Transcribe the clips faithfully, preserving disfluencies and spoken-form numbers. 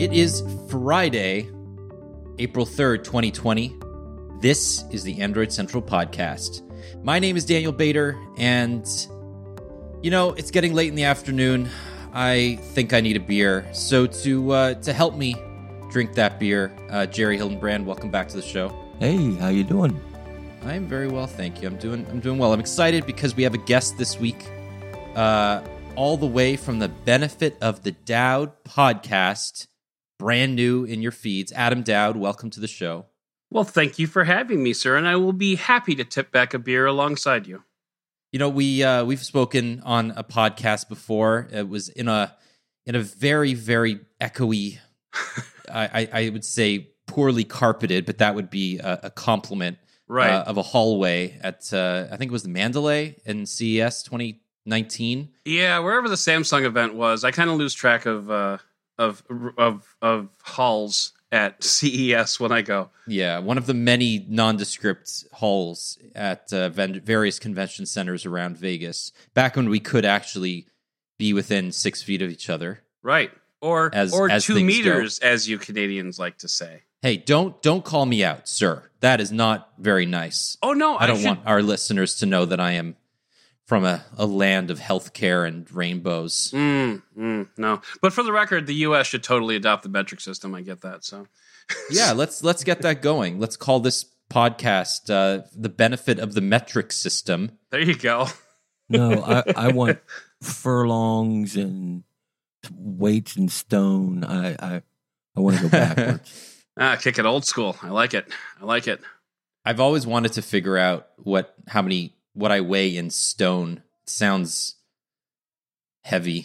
It is Friday, April third, twenty twenty. This is the Android Central Podcast. My name is Daniel Bader, and, you know, it's getting late in the afternoon. I think I need a beer. So to uh, to help me drink that beer, uh, Jerry Hildenbrand, welcome back to the show. Hey, how you doing? I'm very well, thank you. I'm doing I'm doing well. I'm excited because we have a guest this week, uh, all the way from the Benefit of the Dowd podcast, brand new in your feeds. Adam Dowd, welcome to the show. Well, thank you for having me, sir, and I will be happy to tip back a beer alongside you. You know, we uh, we've spoken on a podcast before. It was in a in a very very echoey, I, I would say poorly carpeted, but that would be a, a compliment. Right. Uh, of a hallway at uh, I think it was the Mandalay in C E S twenty nineteen. Yeah, wherever the Samsung event was, I kind of lose track of uh, of of of halls at C E S when I go. Yeah, one of the many nondescript halls at uh, various convention centers around Vegas, back when we could actually be within six feet of each other. Right. Or as, or as two meters, go. As you Canadians like to say. Hey, don't don't call me out, sir. That is not very nice. Oh, no. I don't I should... want our listeners to know that I am from a, a land of healthcare and rainbows. Mm, mm, no. But for the record, the U S should totally adopt the metric system. I get that, so... yeah, let's let's get that going. Let's call this podcast uh, the Benefit of the Metric System. There you go. No, I, I want furlongs and weights and stone. I I, I want to go backwards. ah, kick it old school. I like it. I like it. I've always wanted to figure out what how many what I weigh in stone. It sounds heavy.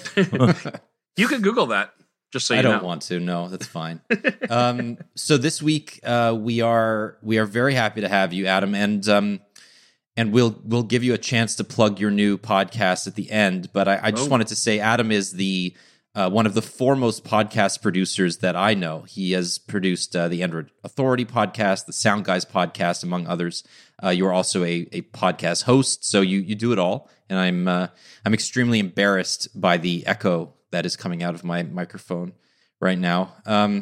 You could Google that. Just so you I don't know. want to. No, that's fine. um, so this week uh, we are we are very happy to have you, Adam, and um, and we'll we'll give you a chance to plug your new podcast at the end. But I, I just oh. wanted to say, Adam is the uh, one of the foremost podcast producers that I know. He has produced uh, the Android Authority podcast, the Sound Guys podcast, among others. Uh, you are also a, a podcast host, so you you do it all. And I'm uh, I'm extremely embarrassed by the echo that is coming out of my microphone right now. Um,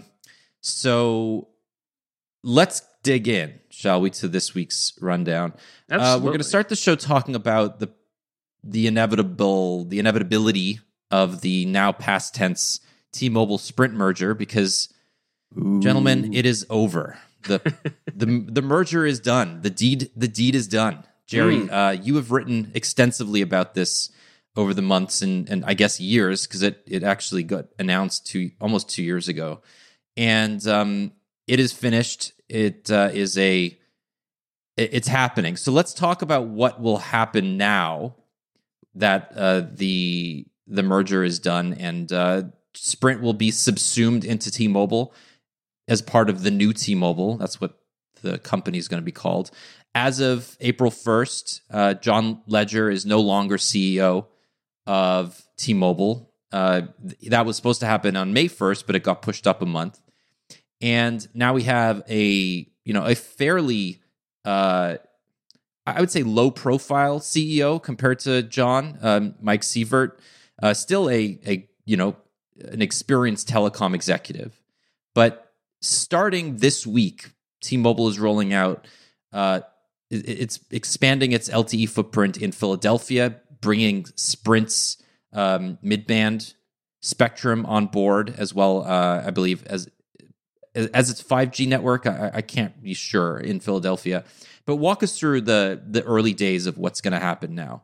so let's dig in, shall we, to this week's rundown. Uh, we're going to start the show talking about the the inevitable, the inevitability of the now past tense T-Mobile Sprint merger, because, Ooh. gentlemen, it is over. the the The merger is done. The deed the deed is done. Jerry, mm. uh, you have written extensively about this over the months and, and I guess years, because it, it actually got announced two, almost two years ago. And um, it is finished. It uh, is a, it, it's happening. So let's talk about what will happen now that uh, the the merger is done, and uh, Sprint will be subsumed into T-Mobile as part of the new T-Mobile. That's what the company is going to be called. As of April first, uh, John Legere is no longer C E O of T-Mobile. Uh, that was supposed to happen on May first, but it got pushed up a month. And now we have a, you know, a fairly, uh, I would say, low-profile C E O compared to John, um, Mike Sievert. Uh, still a, a, you know, an experienced telecom executive. But starting this week, T-Mobile is rolling out, uh, it's expanding its L T E footprint in Philadelphia, bringing Sprint's um, mid-band spectrum on board as well, uh, I believe, as as its five G network. I, I can't be sure in Philadelphia. But walk us through the, the early days of what's going to happen now.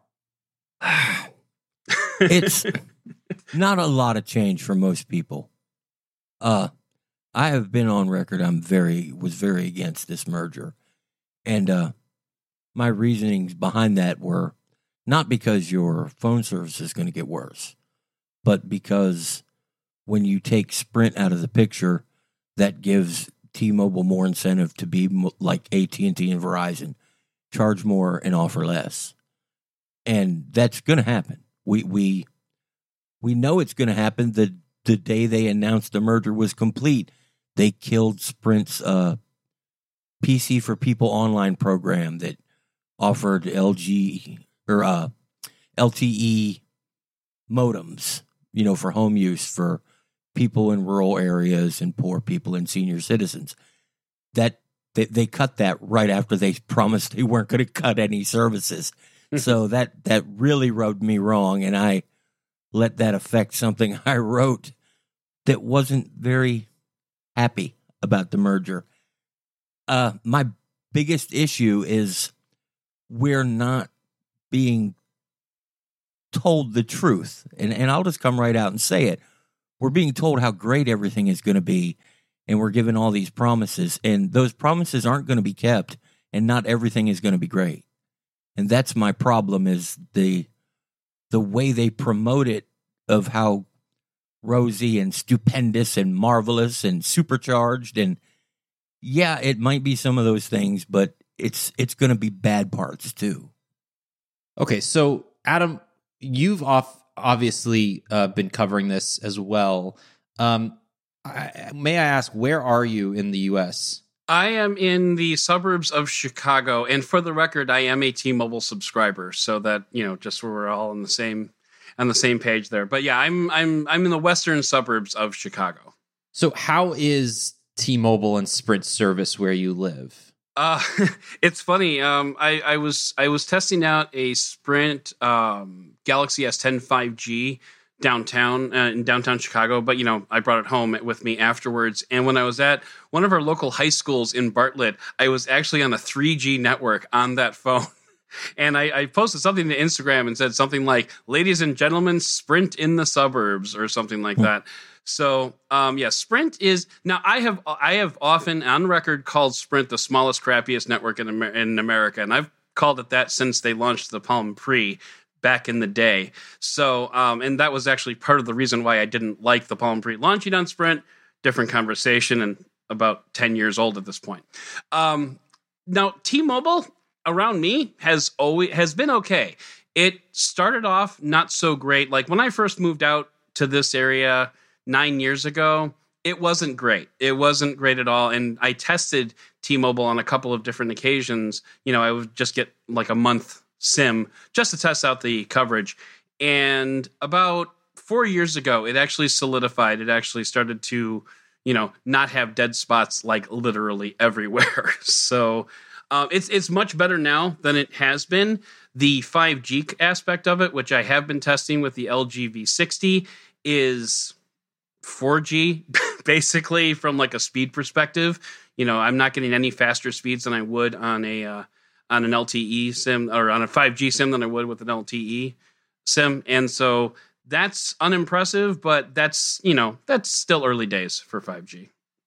It's not a lot of change for most people. Uh, I have been on record. I'm very was very against this merger. And uh, my reasonings behind that were not because your phone service is going to get worse, but because when you take Sprint out of the picture, that gives T-Mobile more incentive to be like A T and T and Verizon, charge more and offer less. And that's going to happen. We we we know it's going to happen. The the day they announced the merger was complete, they killed Sprint's uh, P C for People online program that offered L G or uh, L T E modems, you know, for home use for people in rural areas and poor people and senior citizens. That they, they cut that right after they promised they weren't going to cut any services. So that that really rubbed me wrong, and I let that affect something I wrote that wasn't very happy about the merger. Uh, my biggest issue is we're not being told the truth. And, and I'll just come right out and say it. We're being told how great everything is going to be, and we're given all these promises, and those promises aren't going to be kept, and not everything is going to be great. And that's my problem, is the the way they promote it, of how rosy and stupendous and marvelous and supercharged. And yeah, it might be some of those things, but it's it's going to be bad parts too. Okay, so Adam, you've off, obviously uh, been covering this as well. Um, I, may I ask, where are you in the U S? I am in the suburbs of Chicago, and for the record, I am a T-Mobile subscriber, so that, you know, just so we're all on the same on the same page there. But yeah, I'm I'm I'm in the western suburbs of Chicago. So how is T-Mobile and Sprint service where you live? Uh, it's funny. Um, I, I was I was testing out a Sprint um, Galaxy S ten five G downtown uh, in downtown Chicago, but you know, I brought it home with me afterwards. And when I was at one of our local high schools in Bartlett, I was actually on a three G network on that phone. And I, I posted something to Instagram and said something like, "Ladies and gentlemen, Sprint in the suburbs," or something like that. So, um, yeah, Sprint is now. I have I have often on record called Sprint the smallest, crappiest network in Amer- in America, and I've called it that since they launched the Palm Pre back in the day. So, um, and that was actually part of the reason why I didn't like the Palm Pre launching on Sprint. Different conversation, and about ten years old at this point. Um, now, T-Mobile around me has always has been okay. It started off not so great. Like when I first moved out to this area nine years ago, it wasn't great. It wasn't great at all. And I tested T-Mobile on a couple of different occasions. You know, I would just get like a month SIM just to test out the coverage. And about four years ago, it actually solidified. It actually started to, you know, not have dead spots like literally everywhere. So um, it's it's much better now than it has been. The five G aspect of it, which I have been testing with the L G V sixty, is four G basically from like a speed perspective. You know, I'm not getting any faster speeds than I would on a uh, on an L T E SIM or on a five G SIM than I would with an L T E SIM, and so that's unimpressive. But that's, you know, that's still early days for five G.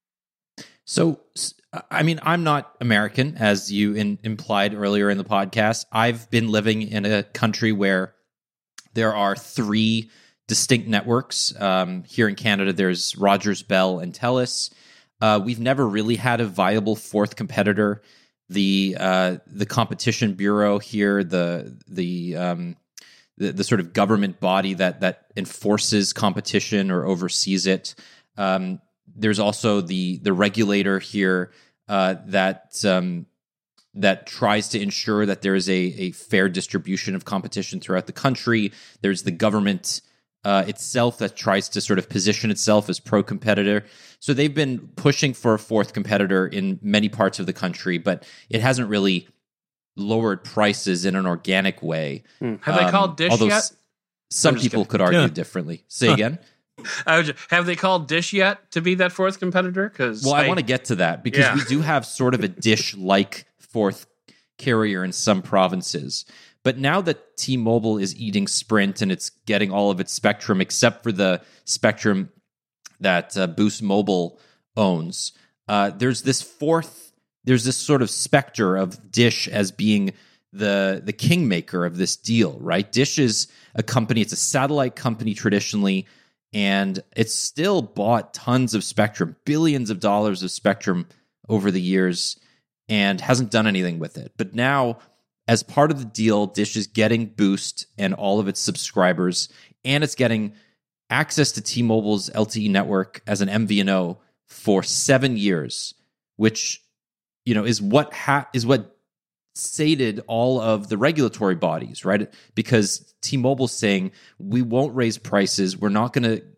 So, I mean, I'm not American, as you in, implied earlier in the podcast. I've been living in a country where there are three distinct networks. Um, here in Canada, there's Rogers, Bell, and Telus. Uh, we've never really had a viable fourth competitor. The uh, the Competition Bureau here, the the, um, the the sort of government body that that enforces competition or oversees it. Um, there's also the the regulator here uh, that um, that tries to ensure that there is a a fair distribution of competition throughout the country. There's the government Uh, itself that tries to sort of position itself as pro-competitor. So they've been pushing for a fourth competitor in many parts of the country, but it hasn't really lowered prices in an organic way. Hmm. Have um, they called Dish yet? S- some people kidding. could argue yeah. differently. Say again? I would just, have they called Dish yet to be that fourth competitor? Because Well, I, I want to get to that because yeah. we do have sort of a Dish-like fourth carrier in some provinces. But now that T-Mobile is eating Sprint and it's getting all of its spectrum except for the spectrum that uh, Boost Mobile owns, uh, there's this fourth, there's this sort of specter of Dish as being the the kingmaker of this deal, right? Dish is a company, it's a satellite company traditionally, and it's still bought tons of spectrum, billions of dollars of spectrum over the years, and hasn't done anything with it. But now, as part of the deal, Dish is getting Boost and all of its subscribers, and it's getting access to T-Mobile's L T E network as an M V N O for seven years, which, you know, is what ha- is what sated all of the regulatory bodies, right? Because T-Mobile's saying we won't raise prices, we're not going to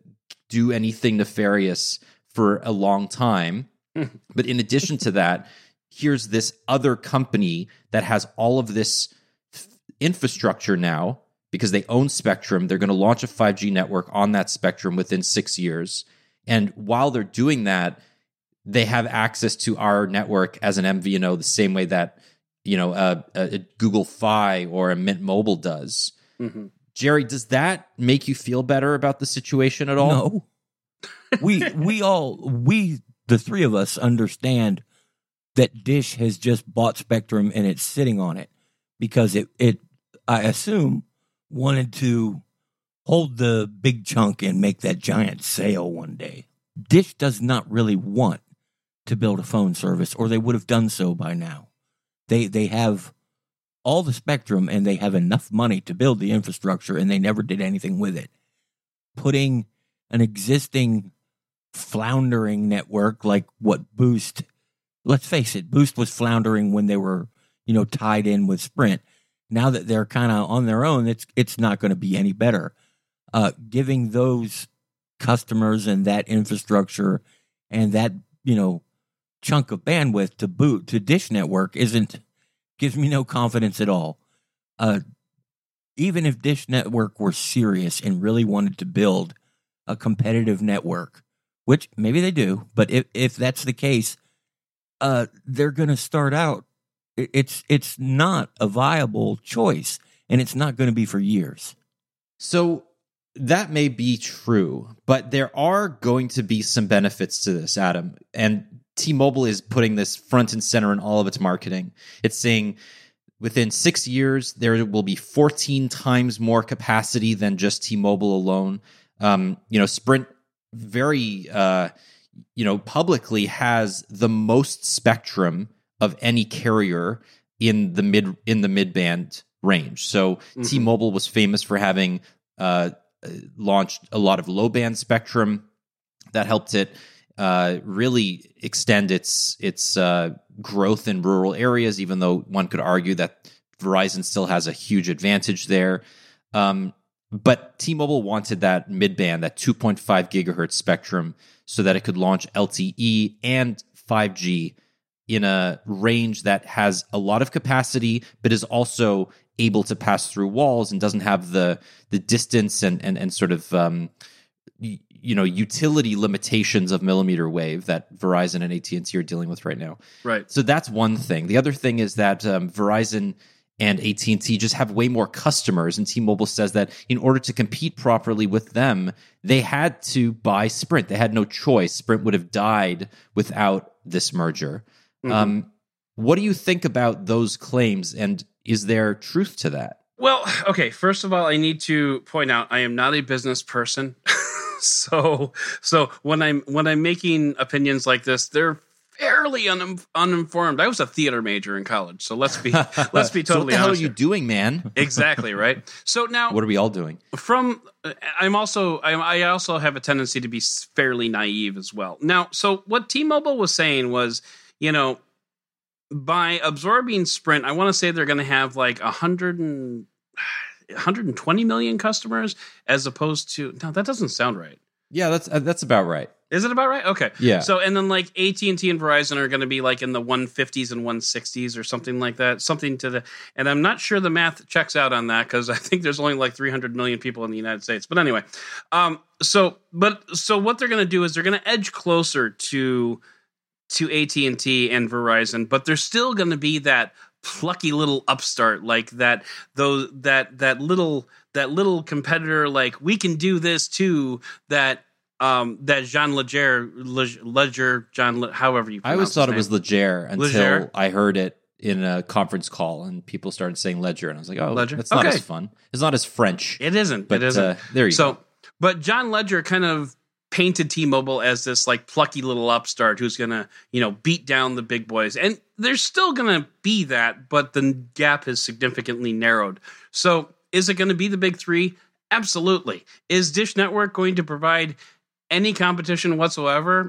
do anything nefarious for a long time. But in addition to that, here's this other company that has all of this f- infrastructure now because they own spectrum. They're going to launch a five G network on that spectrum within six years. And while they're doing that, they have access to our network as an M V N O the same way that, you know, a, a Google Fi or a Mint Mobile does. Mm-hmm. Jerry, does that make you feel better about the situation at all? No. we we all we the three of us understand that Dish has just bought Spectrum and it's sitting on it because it it I assume wanted to hold the big chunk and make that giant sale one day. Dish does not really want to build a phone service, or they would have done so by now. They they have all the spectrum and they have enough money to build the infrastructure, and they never did anything with it. Putting an existing floundering network like what Boost, let's face it, Boost was floundering when they were, you know, tied in with Sprint. Now that they're kind of on their own, it's it's not going to be any better. Uh, giving those customers and that infrastructure and that, you know, chunk of bandwidth to boot to Dish Network isn't gives me no confidence at all. Uh, even if Dish Network were serious and really wanted to build a competitive network, which maybe they do, but if if that's the case, uh, they're going to start out. It's it's not a viable choice, and it's not going to be for years. So that may be true, but there are going to be some benefits to this, Adam. And T-Mobile is putting this front and center in all of its marketing. It's saying within six years, there will be fourteen times more capacity than just T-Mobile alone. Um, you know, Sprint very, uh, you know, publicly has the most spectrum of any carrier in the mid in the mid-band range. So mm-hmm. T-Mobile was famous for having uh, launched a lot of low-band spectrum that helped it uh, really extend its its uh, growth in rural areas, even though one could argue that Verizon still has a huge advantage there. Um, but T-Mobile wanted that mid-band, that two point five gigahertz spectrum, so that it could launch L T E and five G in a range that has a lot of capacity, but is also able to pass through walls and doesn't have the the distance and and, and sort of um, you know utility limitations of millimeter wave that Verizon and A T and T are dealing with right now. Right. So that's one thing. The other thing is that um, Verizon and A T and T just have way more customers, and T-Mobile says that in order to compete properly with them, they had to buy Sprint. They had no choice. Sprint would have died without this merger. Mm-hmm. Um, what do you think about those claims, and is there truth to that? Well, okay, first of all, I need to point out I am not a business person. so so when I'm when I'm making opinions like this, they're fairly un- uninformed. I was a theater major in college, so let's be let's be totally honest. So what the hell honest are you here. doing, man? Exactly, right? So now, what are we all doing? From I'm also I, I also have a tendency to be fairly naive as well. Now, so what T-Mobile was saying was, you know, by absorbing Sprint, I want to say they're going to have like a hundred and one hundred twenty million customers, as opposed to no, that doesn't sound right. Yeah, that's uh, that's about right. Is it about right? Okay. Yeah. So, and then like A T and T and Verizon are going to be like in the one fifties and one sixties or something like that. Something to the, and I'm not sure the math checks out on that because I think there's only like three hundred million people in the United States. But anyway, um, so, but, so what they're going to do is they're going to edge closer to, to A T and T and Verizon, but there's still going to be that plucky little upstart, like that, those, that, that little, that little competitor, like we can do this too, that, Um, that Jean Ledger, Ledger, John, however you pronounce I always thought his it was name. Leger until Leger? I heard it in a conference call and people started saying Ledger, and I was like, oh, Ledger? that's not Okay. as fun. It's not as French. It isn't. But it isn't. Uh, there you so, go. But John Ledger kind of painted T-Mobile as this like plucky little upstart who's going to, you know, beat down the big boys. And there's still going to be that, but the gap has significantly narrowed. So is it going to be the big three? Absolutely. Is Dish Network going to provide any competition whatsoever?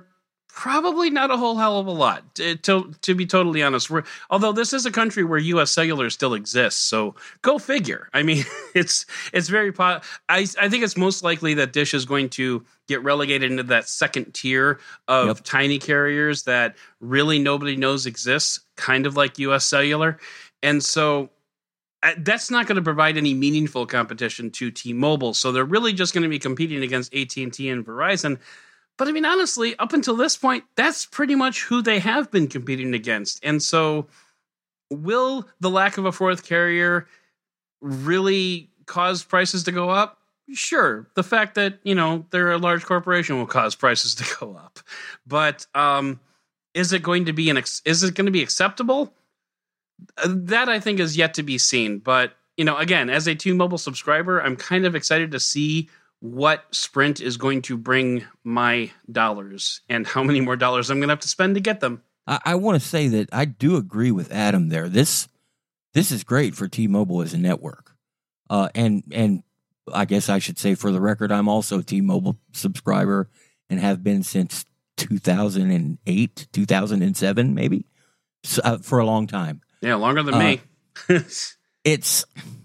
Probably not a whole hell of a lot, to to, to be totally honest. We're, although this is a country where U S Cellular still exists, so go figure. I mean, it's it's very. Po- I I think it's most likely that Dish is going to get relegated into that second tier of Yep. tiny carriers that really nobody knows exists, kind of like U S Cellular, and so. Uh, That's not going to provide any meaningful competition to T-Mobile, so they're really just going to be competing against A T and T and Verizon. But I mean, honestly, up until this point, that's pretty much who they have been competing against. And so, will the lack of a fourth carrier really cause prices to go up? Sure. The fact that, you know, they're a large corporation will cause prices to go up. But um, is it going to be an ex- is it going to be acceptable? That I think is yet to be seen. But, you know, again, as a T-Mobile subscriber, I'm kind of excited to see what Sprint is going to bring my dollars and how many more dollars I'm going to have to spend to get them. I, I want to say that I do agree with Adam there. This this is great for T-Mobile as a network. Uh, and and I guess I should say for the record, I'm also a T-Mobile subscriber and have been since two thousand eight, two thousand seven, maybe, so, uh, for a long time. Yeah, longer than Uh, me. It's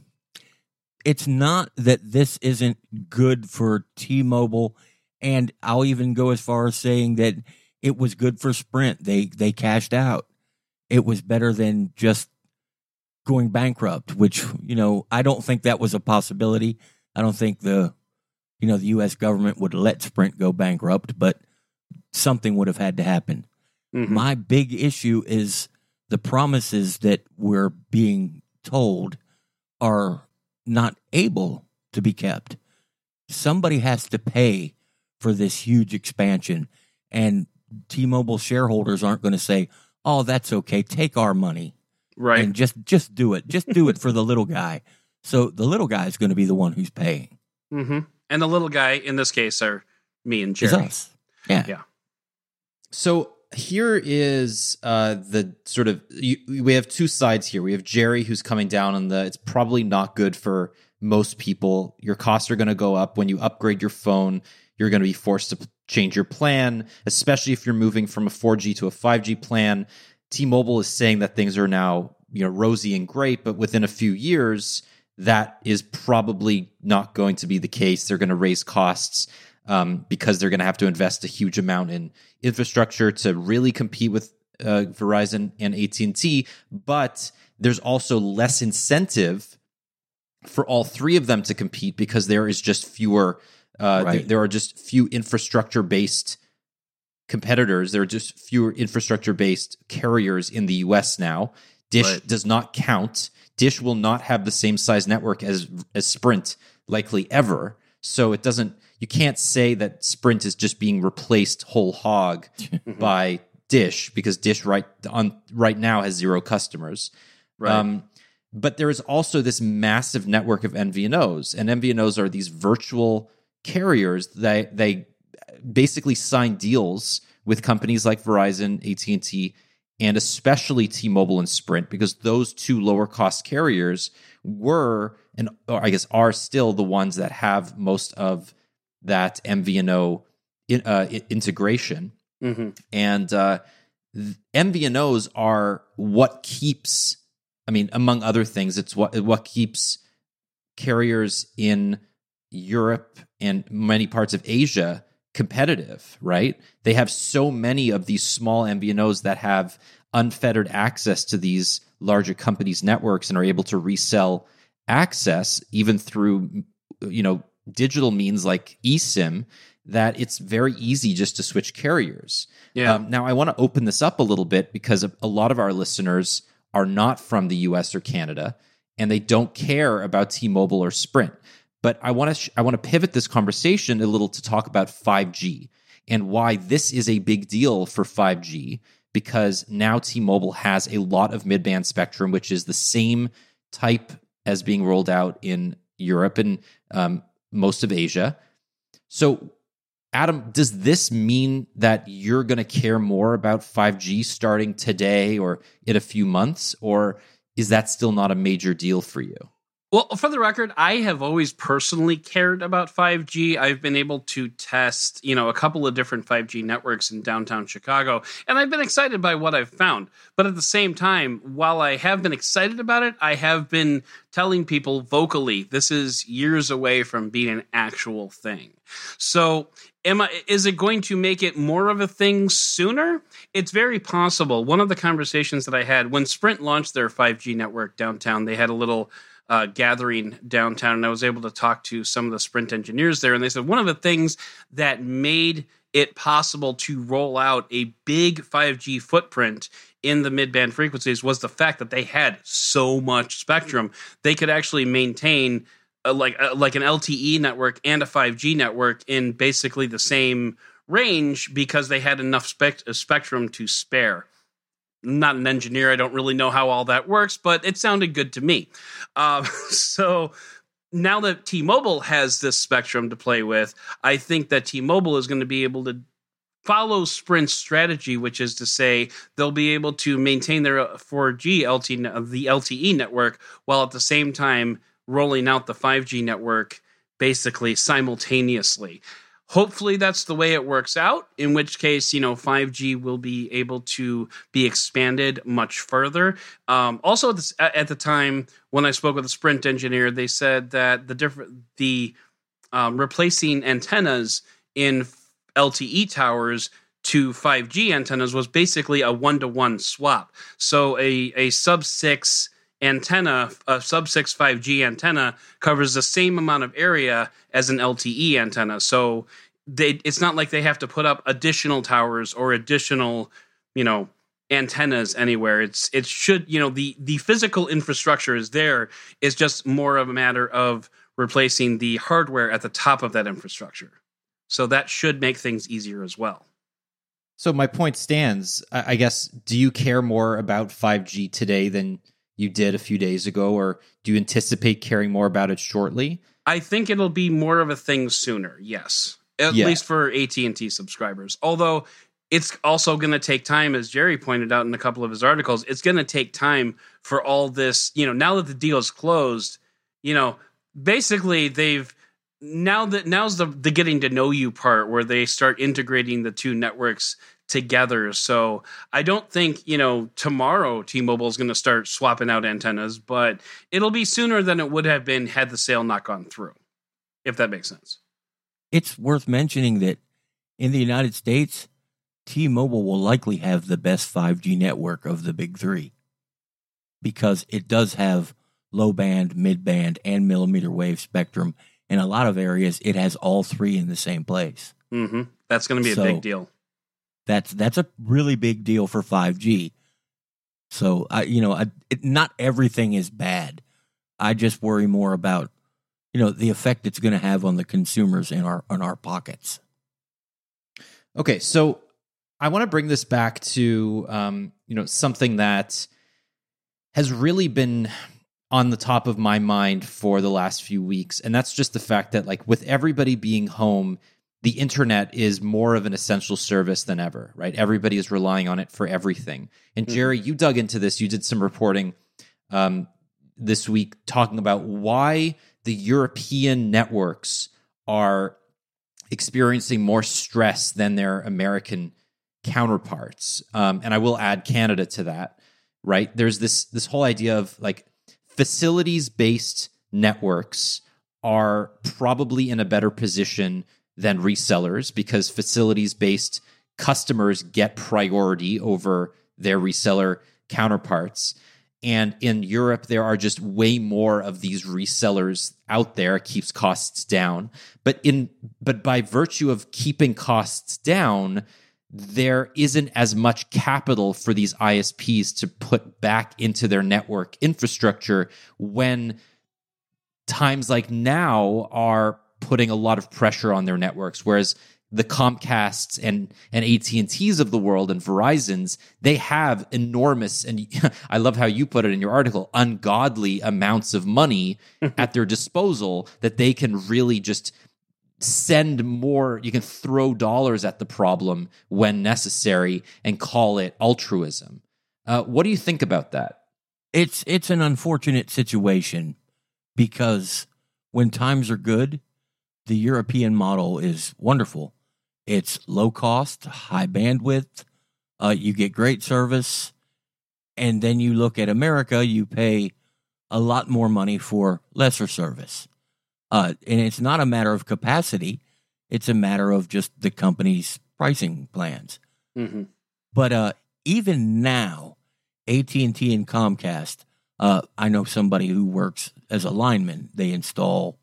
it's not that this isn't good for T-Mobile, and I'll even go as far as saying that it was good for Sprint. They they cashed out. It was better than just going bankrupt, which, you know, I don't think that was a possibility. I don't think the you know the U S government would let Sprint go bankrupt, but something would have had to happen. Mhm. My big issue is the promises that we're being told are not able to be kept. Somebody has to pay for this huge expansion, and T-Mobile shareholders aren't going to say, "Oh, that's okay. Take our money Right. and just just do it. Just do it for the little guy." So the little guy is going to be the one who's paying. Mm-hmm. And the little guy in this case are me and It's Jerry. us. Yeah. Yeah. So here is uh, the sort of you, we have two sides here. We have Jerry who's coming down on the it's probably not good for most people. Your costs are going to go up when you upgrade your phone. You're going to be forced to change your plan, especially if you're moving from a four G to a five G plan. T-Mobile is saying that things are now, you know, rosy and great, but within a few years, that is probably not going to be the case. They're going to raise costs um, because they're going to have to invest a huge amount in infrastructure to really compete with uh, Verizon and A T and T. But there's also less incentive for all three of them to compete because there is just fewer. Uh, Right. there, there are just few infrastructure-based competitors. There are just fewer infrastructure-based carriers in the U S now. Dish Right. does not count. Dish will not have the same size network as as Sprint, likely ever. So it doesn't. You can't say that Sprint is just being replaced whole hog by Dish because Dish right on right now has zero customers. Right. Um, but there is also this massive network of M V N Os, and M V N Os are these virtual carriers that they basically sign deals with companies like Verizon, A T and T, and especially T-Mobile and Sprint, because those two lower cost carriers were, and or I guess are still the ones that have most of that M V N O in, uh, i- integration. Mm-hmm. And uh, th- M V N Os are what keeps, I mean, among other things, it's what what keeps carriers in Europe and many parts of Asia competitive, right? They have so many of these small M V N Os that have unfettered access to these larger companies' networks and are able to resell access even through, you know, digital means like eSIM, that it's very easy just to switch carriers. Yeah. Um, now, I want to open this up a little bit because a a lot of our listeners are not from the U S or Canada, and they don't care about T-Mobile or Sprint. But I want to sh- I want to pivot this conversation a little to talk about five G and why this is a big deal for five G, because now T-Mobile has a lot of mid-band spectrum, which is the same type as being rolled out in Europe and um, most of Asia. So, Adam, does this mean that you're going to care more about five G starting today or in a few months, or is that still not a major deal for you? Well, for the record, I have always personally cared about five G. I've been able to test, you know, a couple of different five G networks in downtown Chicago, and I've been excited by what I've found. But at the same time, while I have been excited about it, I have been telling people vocally, this is years away from being an actual thing. So am I, is it going to make it more of a thing sooner? It's very possible. One of the conversations that I had when Sprint launched their five G network downtown, they had a little Uh, gathering downtown, and I was able to talk to some of the Sprint engineers there, and they said one of the things that made it possible to roll out a big five G footprint in the mid-band frequencies was the fact that they had so much spectrum. They could actually maintain a, like a, like an L T E network and a five G network in basically the same range because they had enough spect- spectrum to spare. I'm not an engineer. I don't really know how all that works, but it sounded good to me. Uh, so now that T-Mobile has this spectrum to play with, I think that T-Mobile is going to be able to follow Sprint's strategy, which is to say they'll be able to maintain their four G L T, the L T E network, while at the same time rolling out the five G network basically simultaneously. Hopefully that's the way it works out, in which case, you know, five G will be able to be expanded much further. Um, also, at, this, at the time when I spoke with a Sprint engineer, they said that the different the um, replacing antennas in L T E towers to five G antennas was basically a one-to-one swap. So a, a sub six antenna, a sub six five G antenna covers the same amount of area as an L T E antenna. So they, it's not like they have to put up additional towers or additional, you know, antennas anywhere. It's, it should, you know, the, the physical infrastructure is there. It's just more of a matter of replacing the hardware at the top of that infrastructure. So that should make things easier as well. So my point stands, I guess, do you care more about five G today than you did a few days ago, or do you anticipate caring more about it shortly? I think it'll be more of a thing sooner, yes. At yeah. least for A T and T subscribers. Although it's also going to take time, as Jerry pointed out in a couple of his articles, it's going to take time for all this, you know, now that the deal is closed, you know, basically they've, now that now's the, the getting to know you part where they start integrating the two networks together. So I don't think, you know, tomorrow T-Mobile is going to start swapping out antennas, but it'll be sooner than it would have been had the sale not gone through, if that makes sense. It's worth mentioning that in the United States, T-Mobile will likely have the best five G network of the big three because it does have low band, mid band, and millimeter wave spectrum. In a lot of areas, it has all three in the same place. Mm-hmm. That's going to be a so big deal. That's that's a really big deal for five G. So, I, you know, I, it, not everything is bad. I just worry more about, you know, the effect it's going to have on the consumers in our on our pockets. Okay, so I want to bring this back to um, you know, something that has really been on the top of my mind for the last few weeks, and that's just the fact that, like, with everybody being home, the internet is more of an essential service than ever, right? Everybody is relying on it for everything. And Jerry, you dug into this. You did some reporting um, this week talking about why the European networks are experiencing more stress than their American counterparts. Um, and I will add Canada to that, right? There's this this whole idea of, like, facilities-based networks are probably in a better position than resellers because facilities-based customers get priority over their reseller counterparts. And in Europe, there are just way more of these resellers out there. It keeps costs down. But in but by virtue of keeping costs down, there isn't as much capital for these I S Ps to put back into their network infrastructure when times like now are putting a lot of pressure on their networks, whereas the Comcasts and, and A T and Ts of the world and Verizons, they have enormous, and I love how you put it in your article, ungodly amounts of money at their disposal that they can really just send more, you can throw dollars at the problem when necessary and call it altruism. Uh, what do you think about that? It's it's an unfortunate situation because when times are good, the European model is wonderful. It's low cost, high bandwidth. Uh, you get great service. And then you look at America, you pay a lot more money for lesser service. Uh, and it's not a matter of capacity. It's a matter of just the company's pricing plans. Mm-hmm. But uh, even now, A T and T and Comcast, uh, I know somebody who works as a lineman. They install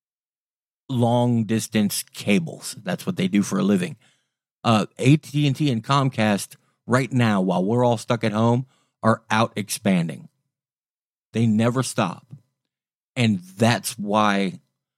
long-distance cables. That's what they do for a living. Uh, A T and T and Comcast, right now, while we're all stuck at home, are out expanding. They never stop. And that's why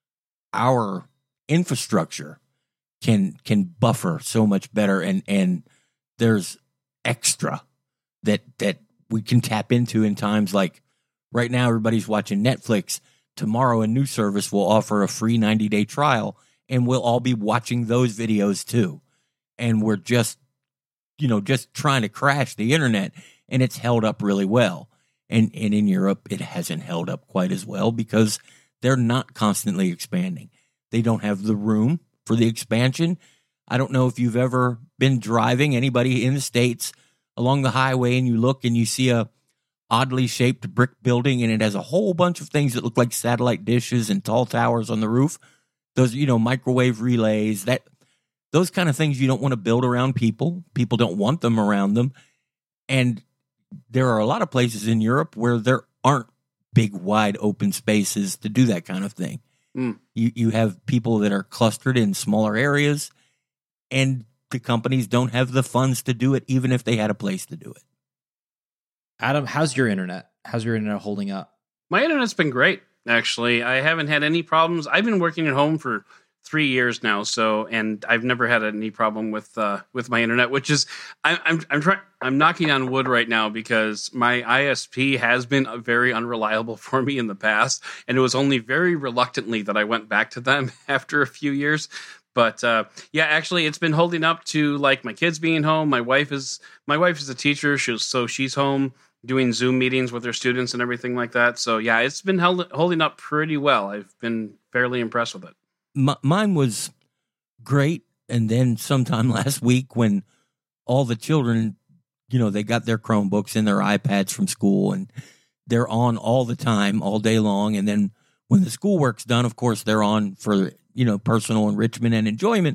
our infrastructure can can buffer so much better, and and there's extra that that we can tap into in times like right now everybody's watching Netflix. Tomorrow a new service will offer a free ninety-day trial, and we'll all be watching those videos too. And we're just you know just trying to crash the internet, and it's held up really well. And and in Europe it hasn't held up quite as well because they're not constantly expanding. They don't have the room for the expansion. I don't know if you've ever been driving, anybody in the States, along the highway, and you look and you see a oddly shaped brick building, and it has a whole bunch of things that look like satellite dishes and tall towers on the roof. Those, you know, microwave relays, that those kind of things you don't want to build around people. People don't want them around them. And there are a lot of places in Europe where there aren't big, wide open spaces to do that kind of thing. Mm. You you have people that are clustered in smaller areas, and the companies don't have the funds to do it, even if they had a place to do it. Adam, how's your internet? How's your internet holding up? My internet's been great, actually. I haven't had any problems. I've been working at home for three years now, so and I've never had any problem with uh, with my internet, which is I, I'm I'm trying I'm knocking on wood right now because my I S P has been very unreliable for me in the past, and it was only very reluctantly that I went back to them after a few years. But uh, yeah, actually, it's been holding up to like my kids being home. My wife is my wife is a teacher, she's, so she's home doing Zoom meetings with her students and everything like that. So yeah, it's been held, holding up pretty well. I've been fairly impressed with it. M- mine was great, and then sometime last week when all the children, you know, they got their Chromebooks and their iPads from school, and they're on all the time, all day long. And then when the schoolwork's done, of course, they're on for, you know, personal enrichment and enjoyment.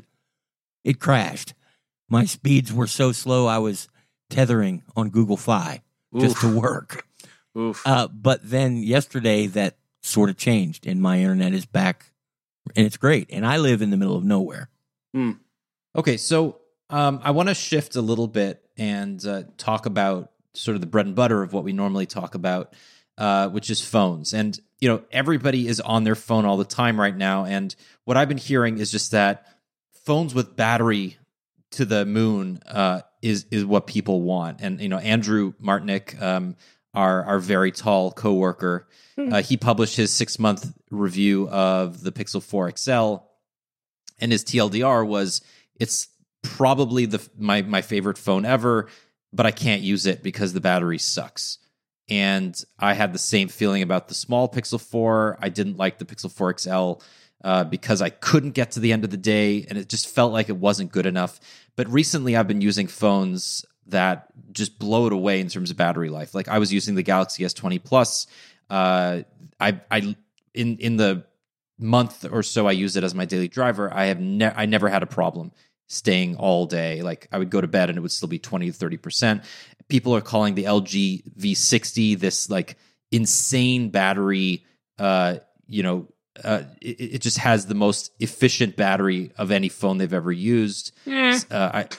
It crashed. My speeds were so slow, I was tethering on Google Fi just Oof. to work. Oof. Uh, but then yesterday that sort of changed, and my internet is back, and it's great. And I live in the middle of nowhere. Hmm. Okay, so um, I want to shift a little bit and uh, talk about sort of the bread and butter of what we normally talk about, uh, which is phones. And, you know, everybody is on their phone all the time right now. And what I've been hearing is just that phones with battery to the moon uh, is is what people want. And, you know, Andrew Martinick, um, our, our very tall coworker, uh, he published his six-month review of the Pixel four X L. And his T L D R was, it's probably the my my favorite phone ever, but I can't use it because the battery sucks. And I had the same feeling about the small Pixel four. I didn't like the Pixel four X L uh, because I couldn't get to the end of the day, and it just felt like it wasn't good enough. But recently I've been using phones that just blow it away in terms of battery life. Like I was using the Galaxy S twenty Plus. Uh, I I in in the month or so I used it as my daily driver, I have ne- I never had a problem staying all day. Like I would go to bed and it would still be twenty to thirty percent. People are calling the L G V sixty this like insane battery. Uh, you know, uh, it, it just has the most efficient battery of any phone they've ever used. Eh. Uh, I,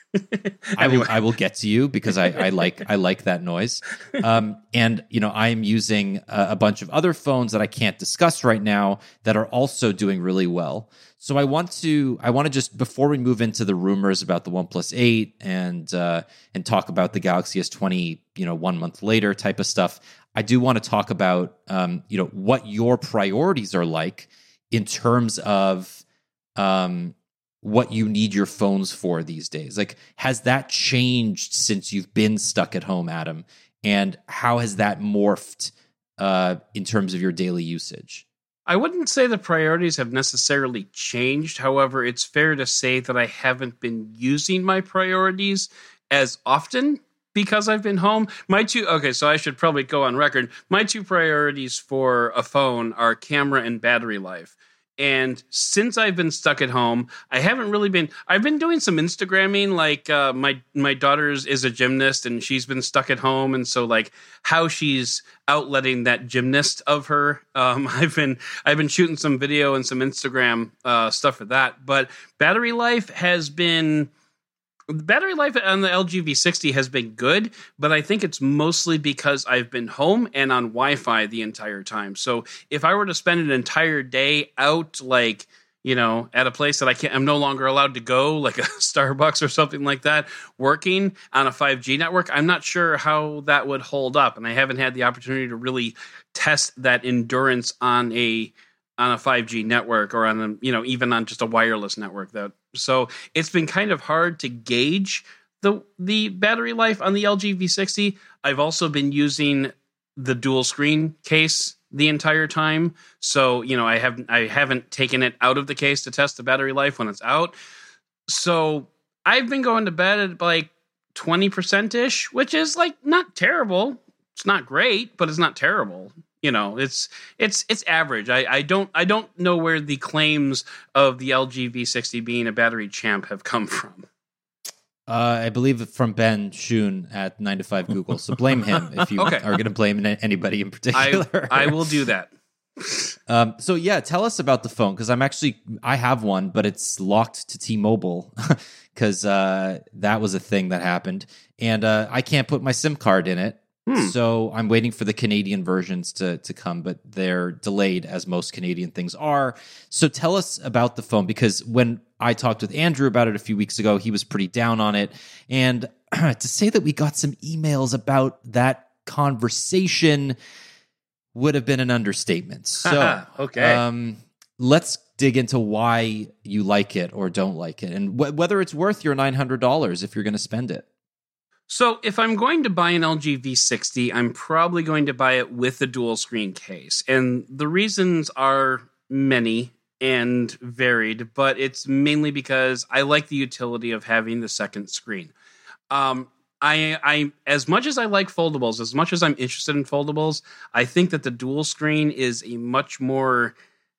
I will I will get to you because I, I like I like that noise. Um, and you know, I am using a, a bunch of other phones that I can't discuss right now that are also doing really well. So I want to I want to just, before we move into the rumors about the OnePlus eight and uh, and talk about the Galaxy S twenty, you know, one month later type of stuff, I do want to talk about um, you know, what your priorities are like in terms of um, what you need your phones for these days. Like, has that changed since you've been stuck at home, Adam? And how has that morphed uh, in terms of your daily usage? I wouldn't say the priorities have necessarily changed. However, it's fair to say that I haven't been using my priorities as often because I've been home. My two, okay, so I should probably go on record. My two priorities for a phone are camera and battery life. And since I've been stuck at home, I haven't really been. I've been doing some Instagramming. Like uh, my my daughter is a gymnast, and she's been stuck at home, and so like how she's outletting that gymnast of her. Um, I've been I've been shooting some video and some Instagram uh, stuff for that. But battery life has been. The battery life on the L G V sixty has been good, but I think it's mostly because I've been home and on Wi-Fi the entire time. So if I were to spend an entire day out, like, you know, at a place that I can't, I'm no longer allowed to go, like a Starbucks or something like that, working on a five G network, I'm not sure how that would hold up. And I haven't had the opportunity to really test that endurance on a on a five G network or on a, you know, even on just a wireless network. That so it's been kind of hard to gauge the the battery life on the L G V sixty. I've also been using the dual screen case the entire time, so you know I have I haven't taken it out of the case to test the battery life when it's out. So I've been going to bed at like twenty percent ish, which is like not terrible. It's not great, but it's not terrible. You know, it's it's it's average. I, I don't I don't know where the claims of the L G V sixty being a battery champ have come from. Uh, I believe from Ben Schoon at nine to five Google. So blame him if you okay. are going to blame anybody in particular. I, I will do that. um, so yeah, tell us about the phone, because I'm actually I have one, but it's locked to T-Mobile because uh, that was a thing that happened, and uh, I can't put my SIM card in it. Hmm. So I'm waiting for the Canadian versions to to come, but they're delayed, as most Canadian things are. So tell us about the phone, because when I talked with Andrew about it a few weeks ago, he was pretty down on it. And to say that we got some emails about that conversation would have been an understatement. So okay, um, let's dig into why you like it or don't like it, and wh- whether it's worth your nine hundred dollars if you're going to spend it. So if I'm going to buy an L G V sixty, I'm probably going to buy it with a dual screen case. And the reasons are many and varied, but it's mainly because I like the utility of having the second screen. Um, I, I, as much as I like foldables, as much as I'm interested in foldables, I think that the dual screen is a much more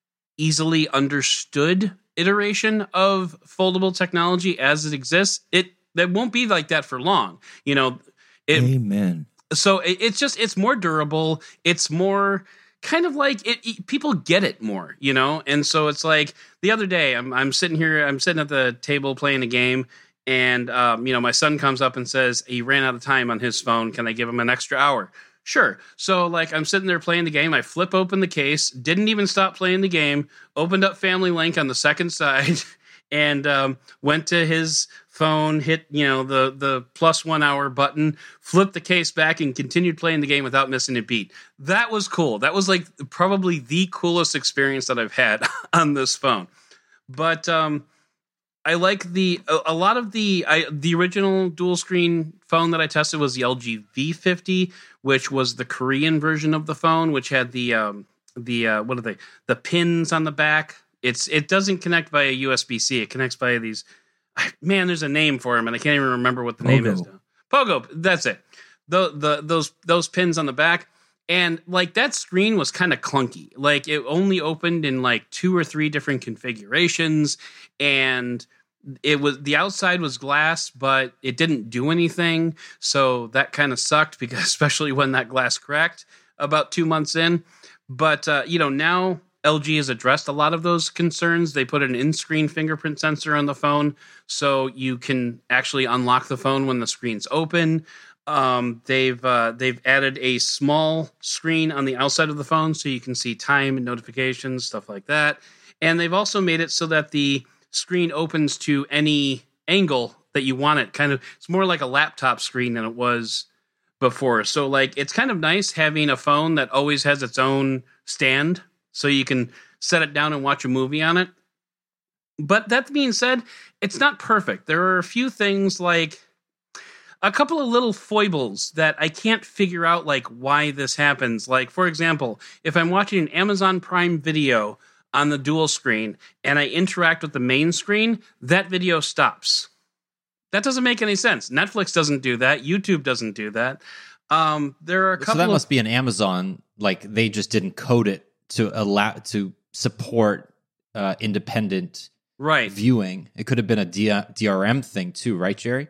easily understood iteration of foldable technology as it exists. It That won't be like that for long, you know. It, Amen. So it, it's just it's more durable. It's more kind of like it, it. People get it more, you know. And so it's like the other day, I'm I'm sitting here, I'm sitting at the table playing a game, and um, you know, my son comes up and says he ran out of time on his phone. Can I give him an extra hour? Sure. So like I'm sitting there playing the game. I flip open the case, didn't even stop playing the game. Opened up Family Link on the second side. And um, went to his phone, hit you know the the plus one hour button, flipped the case back, and continued playing the game without missing a beat. That was cool. That was like probably the coolest experience that I've had on this phone. But um, I like the a, a lot of the I, the original dual screen phone that I tested was the L G V fifty, which was the Korean version of the phone, which had the um, the uh, what are they the pins on the back. It's it doesn't connect via U S B C. It connects via these. Man, there's a name for them, and I can't even remember what the Pogo. name is now. Pogo. That's it. The the those those pins on the back, and like that screen was kind of clunky. Like it only opened in like two or three different configurations, and it was the outside was glass, but it didn't do anything. So that kind of sucked, because especially when that glass cracked about two months in. But uh, you know now. L G has addressed a lot of those concerns. They put an in-screen fingerprint sensor on the phone, so you can actually unlock the phone when the screen's open. Um, they've uh, they've added a small screen on the outside of the phone, so you can see time and notifications, stuff like that. And they've also made it so that the screen opens to any angle that you want it. Kind of, it's more like a laptop screen than it was before. So, like, it's kind of nice having a phone that always has its own stand, so you can set it down and watch a movie on it. But that being said, it's not perfect. There are a few things like a couple of little foibles that I can't figure out, like, why this happens. Like, for example, if I'm watching an Amazon Prime video on the dual screen and I interact with the main screen, that video stops. That doesn't make any sense. Netflix doesn't do that. YouTube doesn't do that. Um, there are a couple. So that of, must be an Amazon. Like they just didn't code it to allow to support uh, independent right viewing. It could have been a D R M thing too, right, Jerry?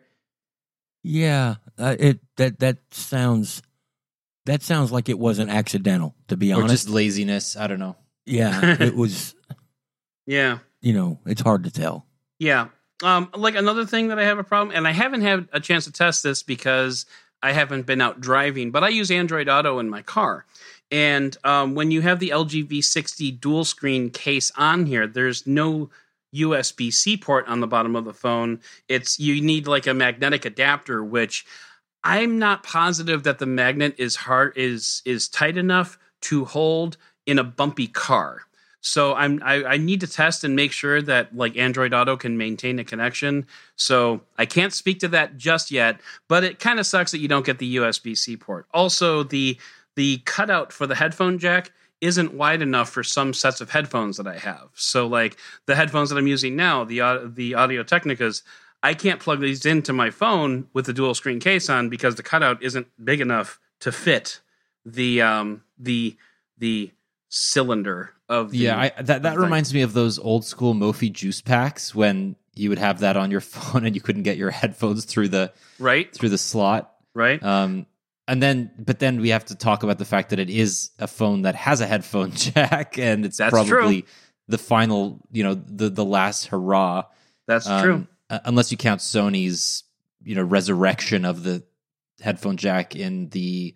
Yeah, uh, it that that sounds that sounds like it wasn't accidental. To be Or honest, just laziness. I don't know. yeah, it was. Yeah, you know, it's hard to tell. yeah. Um, like another thing that I have a problem, and I haven't had a chance to test this because I haven't been out driving, but I use Android Auto in my car. And um, when you have the L G V sixty dual screen case on here, there's no U S B C port on the bottom of the phone. It's you need like a magnetic adapter, which I'm not positive that the magnet is hard is is tight enough to hold in a bumpy car. So I'm I, I need to test and make sure that like Android Auto can maintain a connection. So I can't speak to that just yet, but it kind of sucks that you don't get the U S B C port. Also, the the cutout for the headphone jack isn't wide enough for some sets of headphones that I have. So like the headphones that I'm using now, the the Audio Technicas, I can't plug these into my phone with the dual screen case on because the cutout isn't big enough to fit the um the the cylinder of the yeah I, that that thing. reminds me of those old school Mophie juice packs when you would have that on your phone and you couldn't get your headphones through the right through the slot, right um and then but then we have to talk about the fact that it is a phone that has a headphone jack, and it's That's probably true. the final, you know, the the last hurrah. That's um, true. uh, unless you count Sony's, you know, resurrection of the headphone jack in the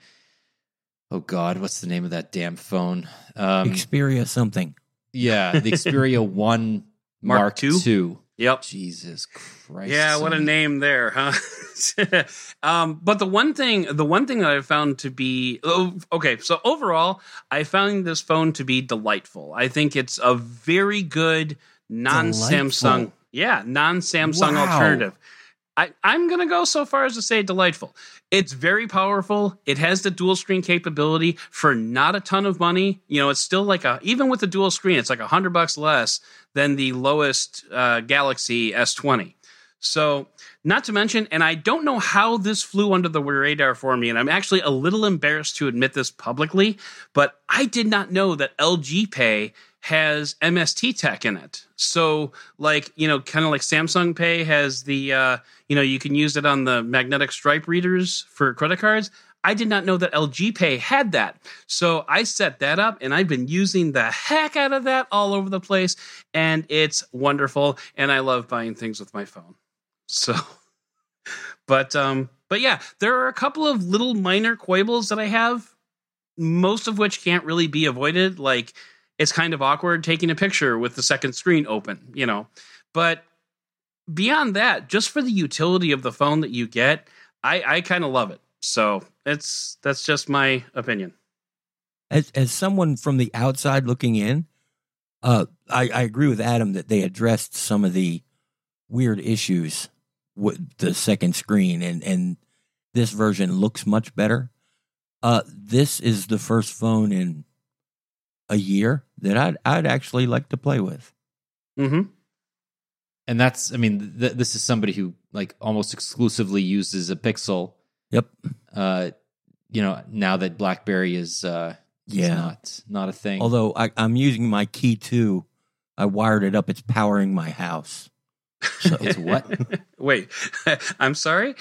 oh god, what's the name of that damn phone? Um, Xperia something. yeah, the Xperia One Mark, Mark two? two. Yep. Jesus Christ! Yeah, what a Sony. name there, huh? um, but the one thing, the one thing that I found to be oh, okay. So overall, I found this phone to be delightful. I think it's a very good non-Samsung, Delightful. yeah, non-Samsung Wow. alternative. I, I'm going to go so far as to say delightful. It's very powerful. It has the dual screen capability for not a ton of money. You know, it's still like a, even with the dual screen, it's like a hundred bucks less than the lowest uh, Galaxy S twenty. So not to mention, and I don't know how this flew under the radar for me, and I'm actually a little embarrassed to admit this publicly, but I did not know that L G Pay has M S T tech in it. So like, you know, kind of like Samsung Pay has the, uh, you know, you can use it on the magnetic stripe readers for credit cards. I did not know that L G Pay had that. So I set that up and I've been using the heck out of that all over the place. And it's wonderful. And I love buying things with my phone. So, but, um, but yeah, there are a couple of little minor quibbles that I have, most of which can't really be avoided. Like, it's kind of awkward taking a picture with the second screen open, you know. But beyond that, just for the utility of the phone that you get, I, I kind of love it. So it's that's just my opinion. As as someone from the outside looking in, uh, I, I agree with Adam that they addressed some of the weird issues with the second screen, and, and this version looks much better. Uh, this is the first phone in a year that I'd I'd actually like to play with. Mm-hmm. And that's, I mean, th- this is somebody who like almost exclusively uses a Pixel. Yep. Uh, you know, now that BlackBerry is uh, Yeah. is not not a thing. Although I, I'm using my Key two, I wired it up. It's powering my house. So It's what? Wait, I'm sorry.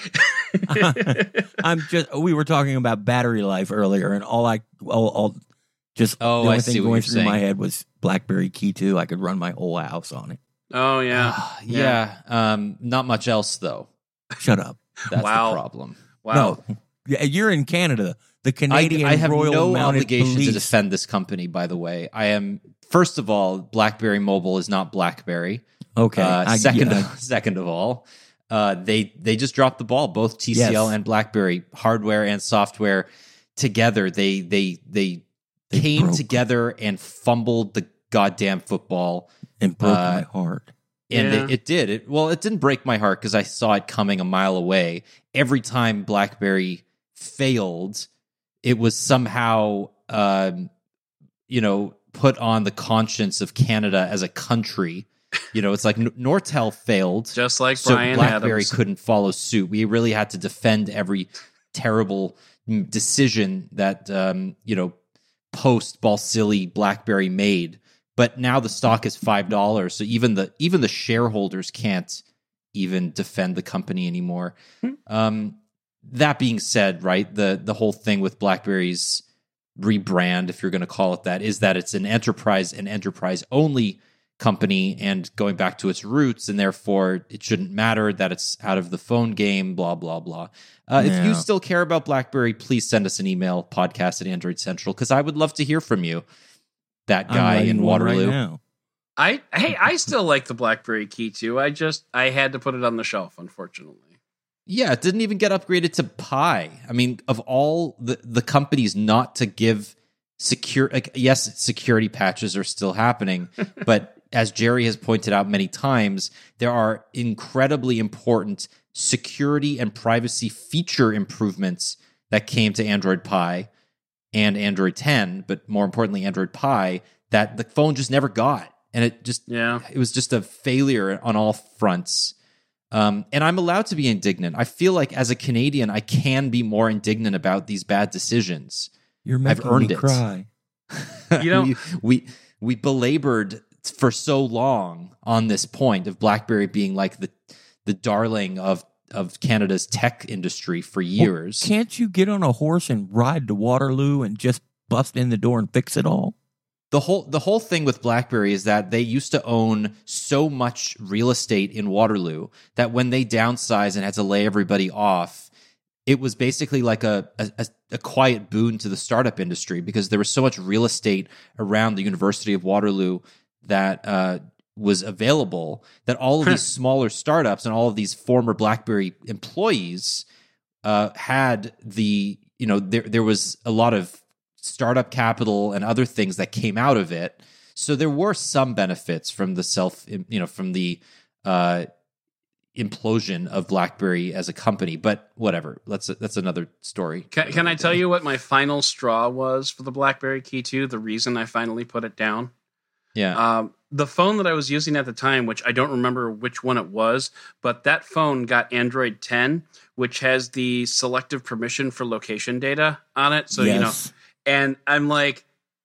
I'm just. We were talking about battery life earlier, and all I all, all just Oh, the only I thing see what going you're through my saying. head was BlackBerry Key two. I could run my whole house on it. Oh yeah, Ah, yeah. Um, not much else though. Shut up. That's Wow. the problem. wow. No, yeah, you're in Canada. The I, Canadian I have Royal no Mounted obligation Police. to defend this company. By the way, I am. First of all, BlackBerry Mobile is not BlackBerry. Okay. Uh, I- second, yeah, second of all, uh, they they just dropped the ball. Both T C L Yes. and BlackBerry, hardware and software together. They they they, They came broke. together and fumbled the goddamn football. and broke uh, my heart. And Yeah. it, it did. It well, it didn't break my heart because I saw it coming a mile away. Every time BlackBerry failed, it was somehow, um, you know, put on the conscience of Canada as a country. You know, it's like N- Nortel failed, Just like so Brian BlackBerry Adams. couldn't follow suit. We really had to defend every terrible mm, decision that um, you know post Balsillie BlackBerry made. But now the stock is five dollars, so even the even the shareholders can't even defend the company anymore. Um, that being said, right, the the whole thing with BlackBerry's rebrand, if you're going to call it that, is that it's an enterprise and enterprise only company and going back to its roots, and therefore it shouldn't matter that it's out of the phone game, blah, blah, blah. Uh, If you Yeah. still care about BlackBerry, please send us an email, podcast at Android Central, because I would love to hear from you, that I'm guy writing in one Waterloo. right now. I hey, I still like the BlackBerry Key two. I just I had to put it on the shelf, unfortunately. Yeah, it didn't even get upgraded to Pi. I mean, of all the, the companies not to give secure, like, yes, security patches are still happening, but as Jerry has pointed out many times, there are incredibly important security and privacy feature improvements that came to Android Pie and Android ten, but more importantly, Android Pie, that the phone just never got. And it just, Yeah. it was just a failure on all fronts. Um, and I'm allowed to be indignant. I feel like as a Canadian, I can be more indignant about these bad decisions. You're I've making earned me it. cry. You know- we, we we belabored for so long on this point of BlackBerry being like the the darling of of Canada's tech industry for years. Well, can't you get on a horse and ride to Waterloo and just bust in the door and fix it all? the whole the whole thing with BlackBerry is that they used to own so much real estate in Waterloo that when they downsized and had to lay everybody off, it was basically like a, a, a quiet boon to the startup industry because there was so much real estate around the University of Waterloo that uh, was available that all of these smaller startups and all of these former BlackBerry employees uh, had the, you know, there there was a lot of startup capital and other things that came out of it. So there were some benefits from the self, you know, from the uh, implosion of BlackBerry as a company, but whatever. That's that's another story. Can, can I tell you what my final straw was for the BlackBerry Key two? The reason I finally put it down. Yeah. Um, the phone that I was using at the time, which I don't remember which one it was, but that phone got Android ten, which has the selective permission for location data on it. So, you know, Yes. and I'm like,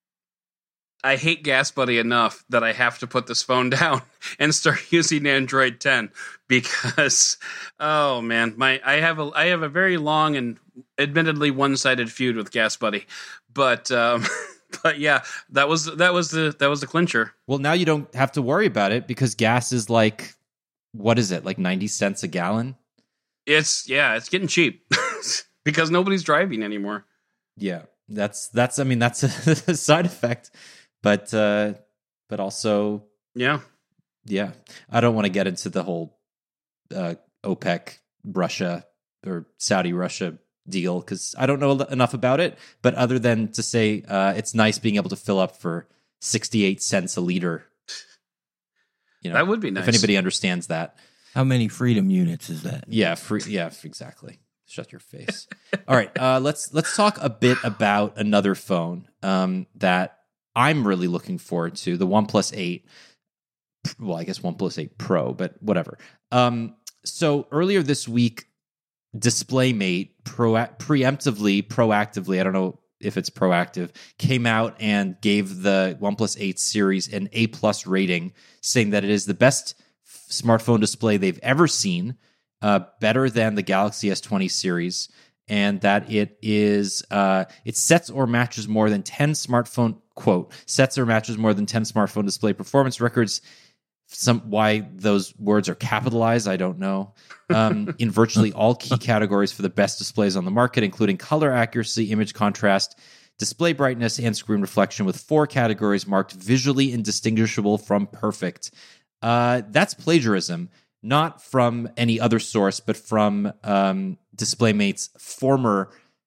I hate GasBuddy enough that I have to put this phone down and start using Android ten because, oh man, my I have a I have a very long and admittedly one-sided feud with GasBuddy, but um, but yeah, that was that was the that was the clincher. Well, now you don't have to worry about it because gas is like, what is it, like ninety cents a gallon? It's yeah, it's getting cheap because nobody's driving anymore. Yeah, that's that's. I mean, that's a side effect, but uh, but also, Yeah. yeah, I don't want to get into the whole uh, OPEC Russia or Saudi Russia deal because I don't know enough about it. But other than to say, uh, it's nice being able to fill up for sixty-eight cents a liter. You know, That would be nice. if anybody understands that. How many freedom units is that? Yeah, free, yeah, exactly. Shut your face. All right, uh, let's let's talk a bit about another phone um, that I'm really looking forward to, the OnePlus eight. Well, I guess OnePlus eight Pro, but whatever. Um, so earlier this week, DisplayMate pro- preemptively, proactively, I don't know if it's proactive, came out and gave the OnePlus eight series an A plus rating, saying that it is the best f- smartphone display they've ever seen, uh, better than the Galaxy S twenty series, and that it is uh, it sets or matches more than ten smartphone quote sets or matches more than ten smartphone display performance records. Some why those words are capitalized, I don't know. Um, in virtually all key categories for the best displays on the market, including color accuracy, image contrast, display brightness, and screen reflection, with four categories marked visually indistinguishable from perfect. Uh, that's plagiarism, not from any other source, but from um, DisplayMate's former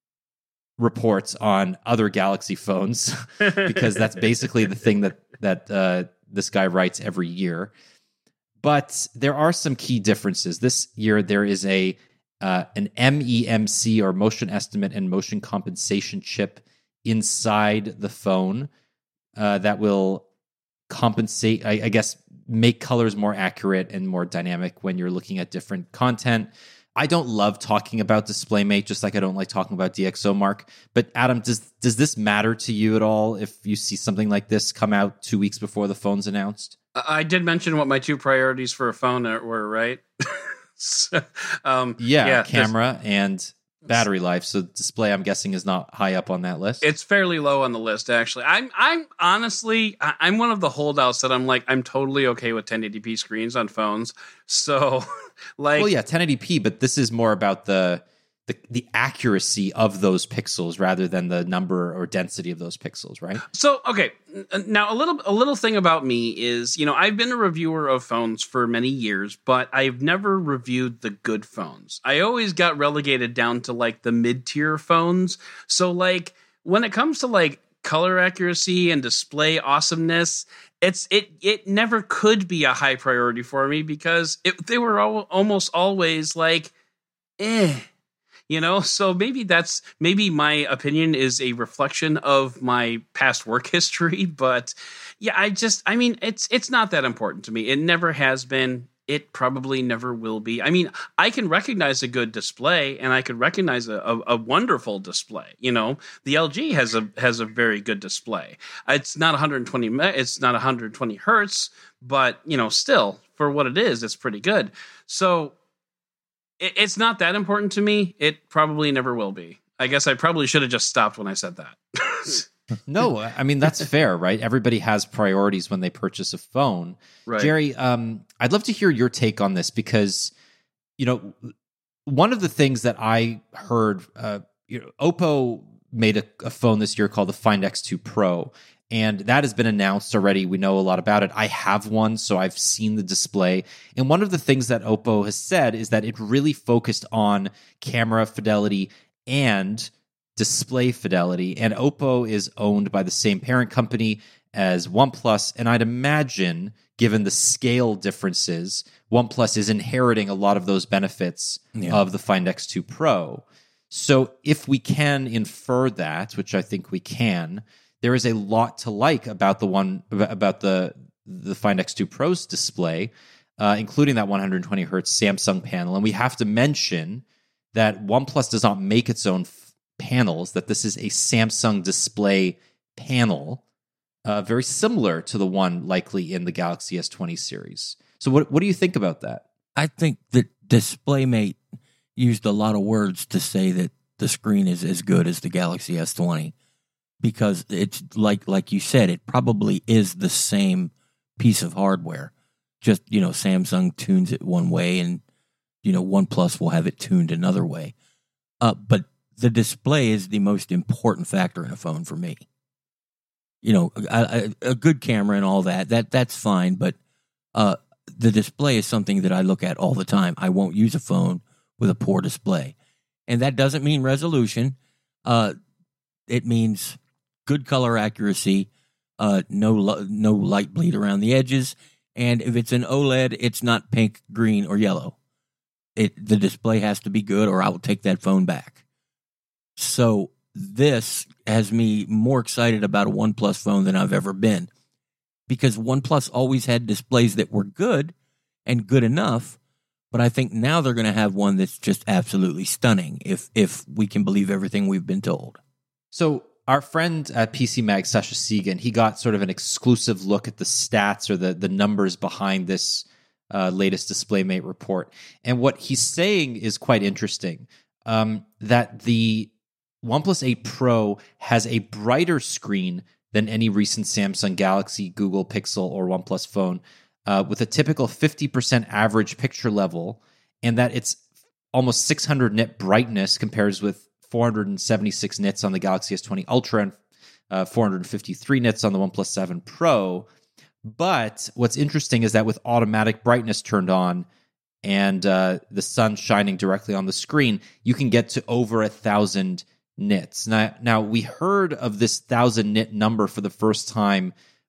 reports on other Galaxy phones, because that's basically the thing that that uh, this guy writes every year. but there are some key differences. This year, there is a uh, an M E M C, or motion estimate and motion compensation chip, inside the phone uh, that will compensate, I, I guess, make colors more accurate and more dynamic when you're looking at different content. I don't love talking about DisplayMate, just like I don't like talking about DxOMark. But Adam, does does this matter to you at all if you see something like this come out two weeks before the phone's announced? I did mention what my two priorities for a phone were, right? so, um, yeah, yeah, camera and battery life. So display, I'm guessing, is not high up on that list. It's fairly low on the list, actually. I'm, I'm honestly, I'm one of the holdouts that I'm like, I'm totally okay with ten eighty p screens on phones. So, like, well, yeah, ten eighty p, but this is more about the the the accuracy of those pixels rather than the number or density of those pixels, right? So, okay, now a little a little thing about me is, you know, I've been a reviewer of phones for many years, but I've never reviewed the good phones. I always got relegated down to like the mid-tier phones. So, like, when it comes to like color accuracy and display awesomeness, it's it it never could be a high priority for me because it, they were all, almost always like, eh. You know, so maybe that's maybe my opinion is a reflection of my past work history. But yeah, I just I mean, it's it's not that important to me. It never has been. It probably never will be. I mean, I can recognize a good display and I could recognize a, a, a wonderful display. You know, the L G has a has a very good display. It's not one hundred twenty. It's not one hundred twenty hertz, but you know, still for what it is, it's pretty good. So it's not that important to me. It probably never will be. I guess I probably should have just stopped when I said that. No, I mean, that's fair, right? Everybody has priorities when they purchase a phone. Right. Jerry, um, I'd love to hear your take on this because, you know, one of the things that I heard, uh, you know, Oppo made a, a phone this year called the Find X two Pro. And that has been announced already. We know a lot about it. I have one, so I've seen the display. And one of the things that Oppo has said is that it really focused on camera fidelity and display fidelity. And Oppo is owned by the same parent company as OnePlus. And I'd imagine, given the scale differences, OnePlus is inheriting a lot of those benefits yeah. of the Find X two Pro. So if we can infer that, which I think we can, there is a lot to like about the one about the the Find X two Pro's display, uh, including that one hundred twenty hertz Samsung panel. And we have to mention that OnePlus does not make its own f- panels; that this is a Samsung display panel, uh, very similar to the one likely in the Galaxy S twenty series. So, what what do you think about that? I think that DisplayMate used a lot of words to say that the screen is as good as the Galaxy S twenty. Because it's like like you said, it probably is the same piece of hardware. Just, you know, Samsung tunes it one way and, you know, OnePlus will have it tuned another way. Uh, but the display is the most important factor in a phone for me. You know, a, a good camera and all that, that that's fine. But uh, the display is something that I look at all the time. I won't use a phone with a poor display. And that doesn't mean resolution. Uh, it means good color accuracy, uh, no no light bleed around the edges, and if it's an OLED, it's not pink, green, or yellow. It the display has to be good, or I will take that phone back. So this has me more excited about a OnePlus phone than I've ever been, because OnePlus always had displays that were good and good enough, but I think now they're going to have one that's just absolutely stunning, if if we can believe everything we've been told. So our friend at P C Mag, Sasha Segan, he got sort of an exclusive look at the stats or the, the numbers behind this uh, latest DisplayMate report. And what he's saying is quite interesting, um, that the OnePlus eight Pro has a brighter screen than any recent Samsung Galaxy, Google Pixel, or OnePlus phone, uh, with a typical fifty percent average picture level, and that it's almost six hundred nit brightness compares with four hundred seventy-six nits on the Galaxy S twenty Ultra and uh, four hundred fifty-three nits on the OnePlus seven Pro. But what's interesting is that with automatic brightness turned on and uh, the sun shining directly on the screen, you can get to over a thousand nits. Now, now we heard of this thousand nit number for the first time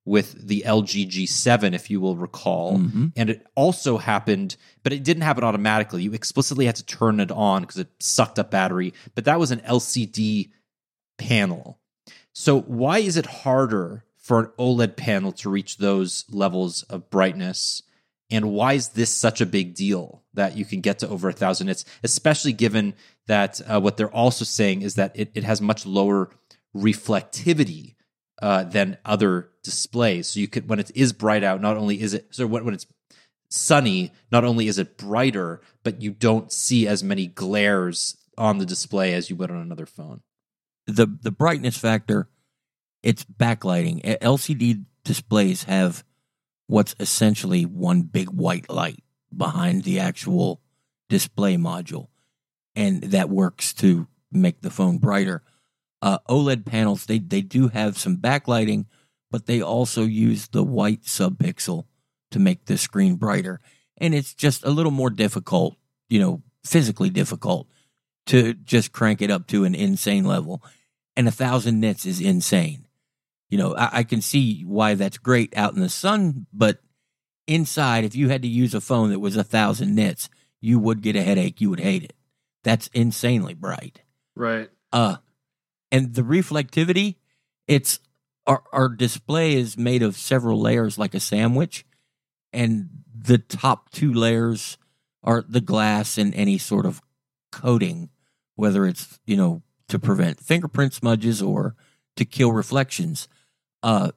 with the L G G seven, if you will recall. Mm-hmm. And it also happened, but it didn't happen automatically. You explicitly had to turn it on because it sucked up battery. But that was an L C D panel. So why is it harder for an OLED panel to reach those levels of brightness? And why is this such a big deal that you can get to over a thousand nits, especially given that uh, what they're also saying is that it, it has much lower reflectivity uh, than other displays. So you could, when it is bright out, not only is it, so when, when it's sunny, not only is it brighter, but you don't see as many glares on the display as you would on another phone. The the brightness factor, it's backlighting. L C D displays have what's essentially one big white light behind the actual display module, and that works to make the phone brighter. Uh, OLED panels, they, they do have some backlighting, but they also use the white subpixel to make the screen brighter. And it's just a little more difficult, you know, physically difficult to just crank it up to an insane level. And a thousand nits is insane. You know, I, I can see why that's great out in the sun, but inside, if you had to use a phone that was a thousand nits, you would get a headache. You would hate it. That's insanely bright. Right. Uh, and the reflectivity, it's our, our display is made of several layers like a sandwich, and the top two layers are the glass and any sort of coating, whether it's, you know, to prevent fingerprint smudges or to kill reflections. Uh,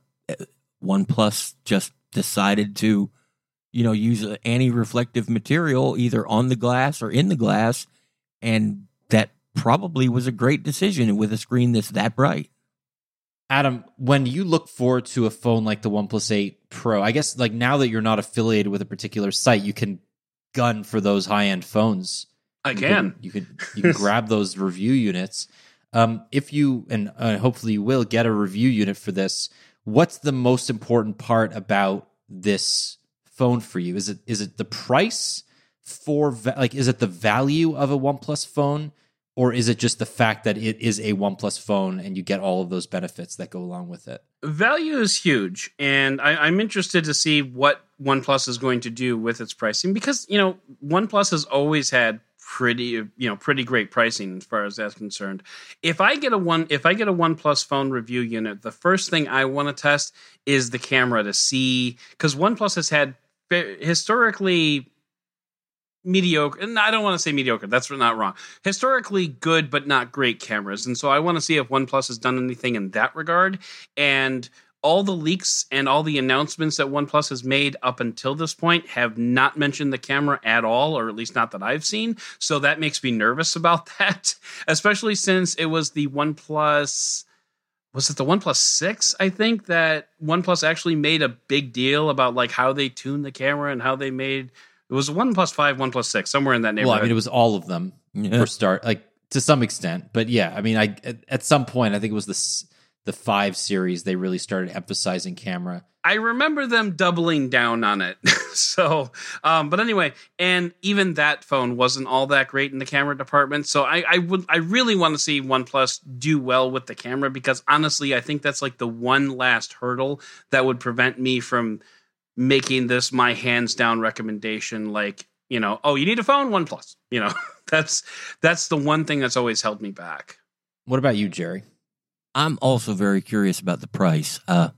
OnePlus just decided to, you know, use an anti-reflective material either on the glass or in the glass, and that probably was a great decision with a screen that's that bright. Adam, when you look forward to a phone like the OnePlus eight Pro, I guess like now that you're not affiliated with a particular site, you can gun for those high-end phones. I you can. can. You can you can grab those review units. Um, if you, and uh, hopefully you will, get a review unit for this, what's the most important part about this phone for you? Is it is it the price for, like, is it the value of a OnePlus phone? Or is it just the fact that it is a OnePlus phone and you get all of those benefits that go along with it? Value is huge, and I, I'm interested to see what OnePlus is going to do with its pricing, because, you know, OnePlus has always had pretty, you know, pretty great pricing as far as that's concerned. If I get a one, if I get a OnePlus phone review unit, the first thing I want to test is the camera to see, because OnePlus has had historically mediocre, and I don't want to say mediocre, that's not wrong, historically good but not great cameras, and so I want to see if OnePlus has done anything in that regard. And all the leaks and all the announcements that OnePlus has made up until this point have not mentioned the camera at all, or at least not that I've seen, so that makes me nervous about that, especially since it was the OnePlus, was it the OnePlus six, I think, that OnePlus actually made a big deal about like how they tuned the camera and how they made. It was one plus five, one plus six, somewhere in that neighborhood. Well, I mean, it was all of them Yeah. for start, like to some extent. But yeah, I mean, I at, at some point, I think it was the the five series, they really started emphasizing camera. I remember them doubling down on it. so, um, but anyway, and even that phone wasn't all that great in the camera department. So I, I would, I really want to see OnePlus do well with the camera, because honestly, I think that's like the one last hurdle that would prevent me from making this my hands down recommendation. Like, you know, oh, you need a phone, OnePlus. You know, that's that's the one thing that's always held me back. What about you, Jerry? I'm also very curious about the price. Uh,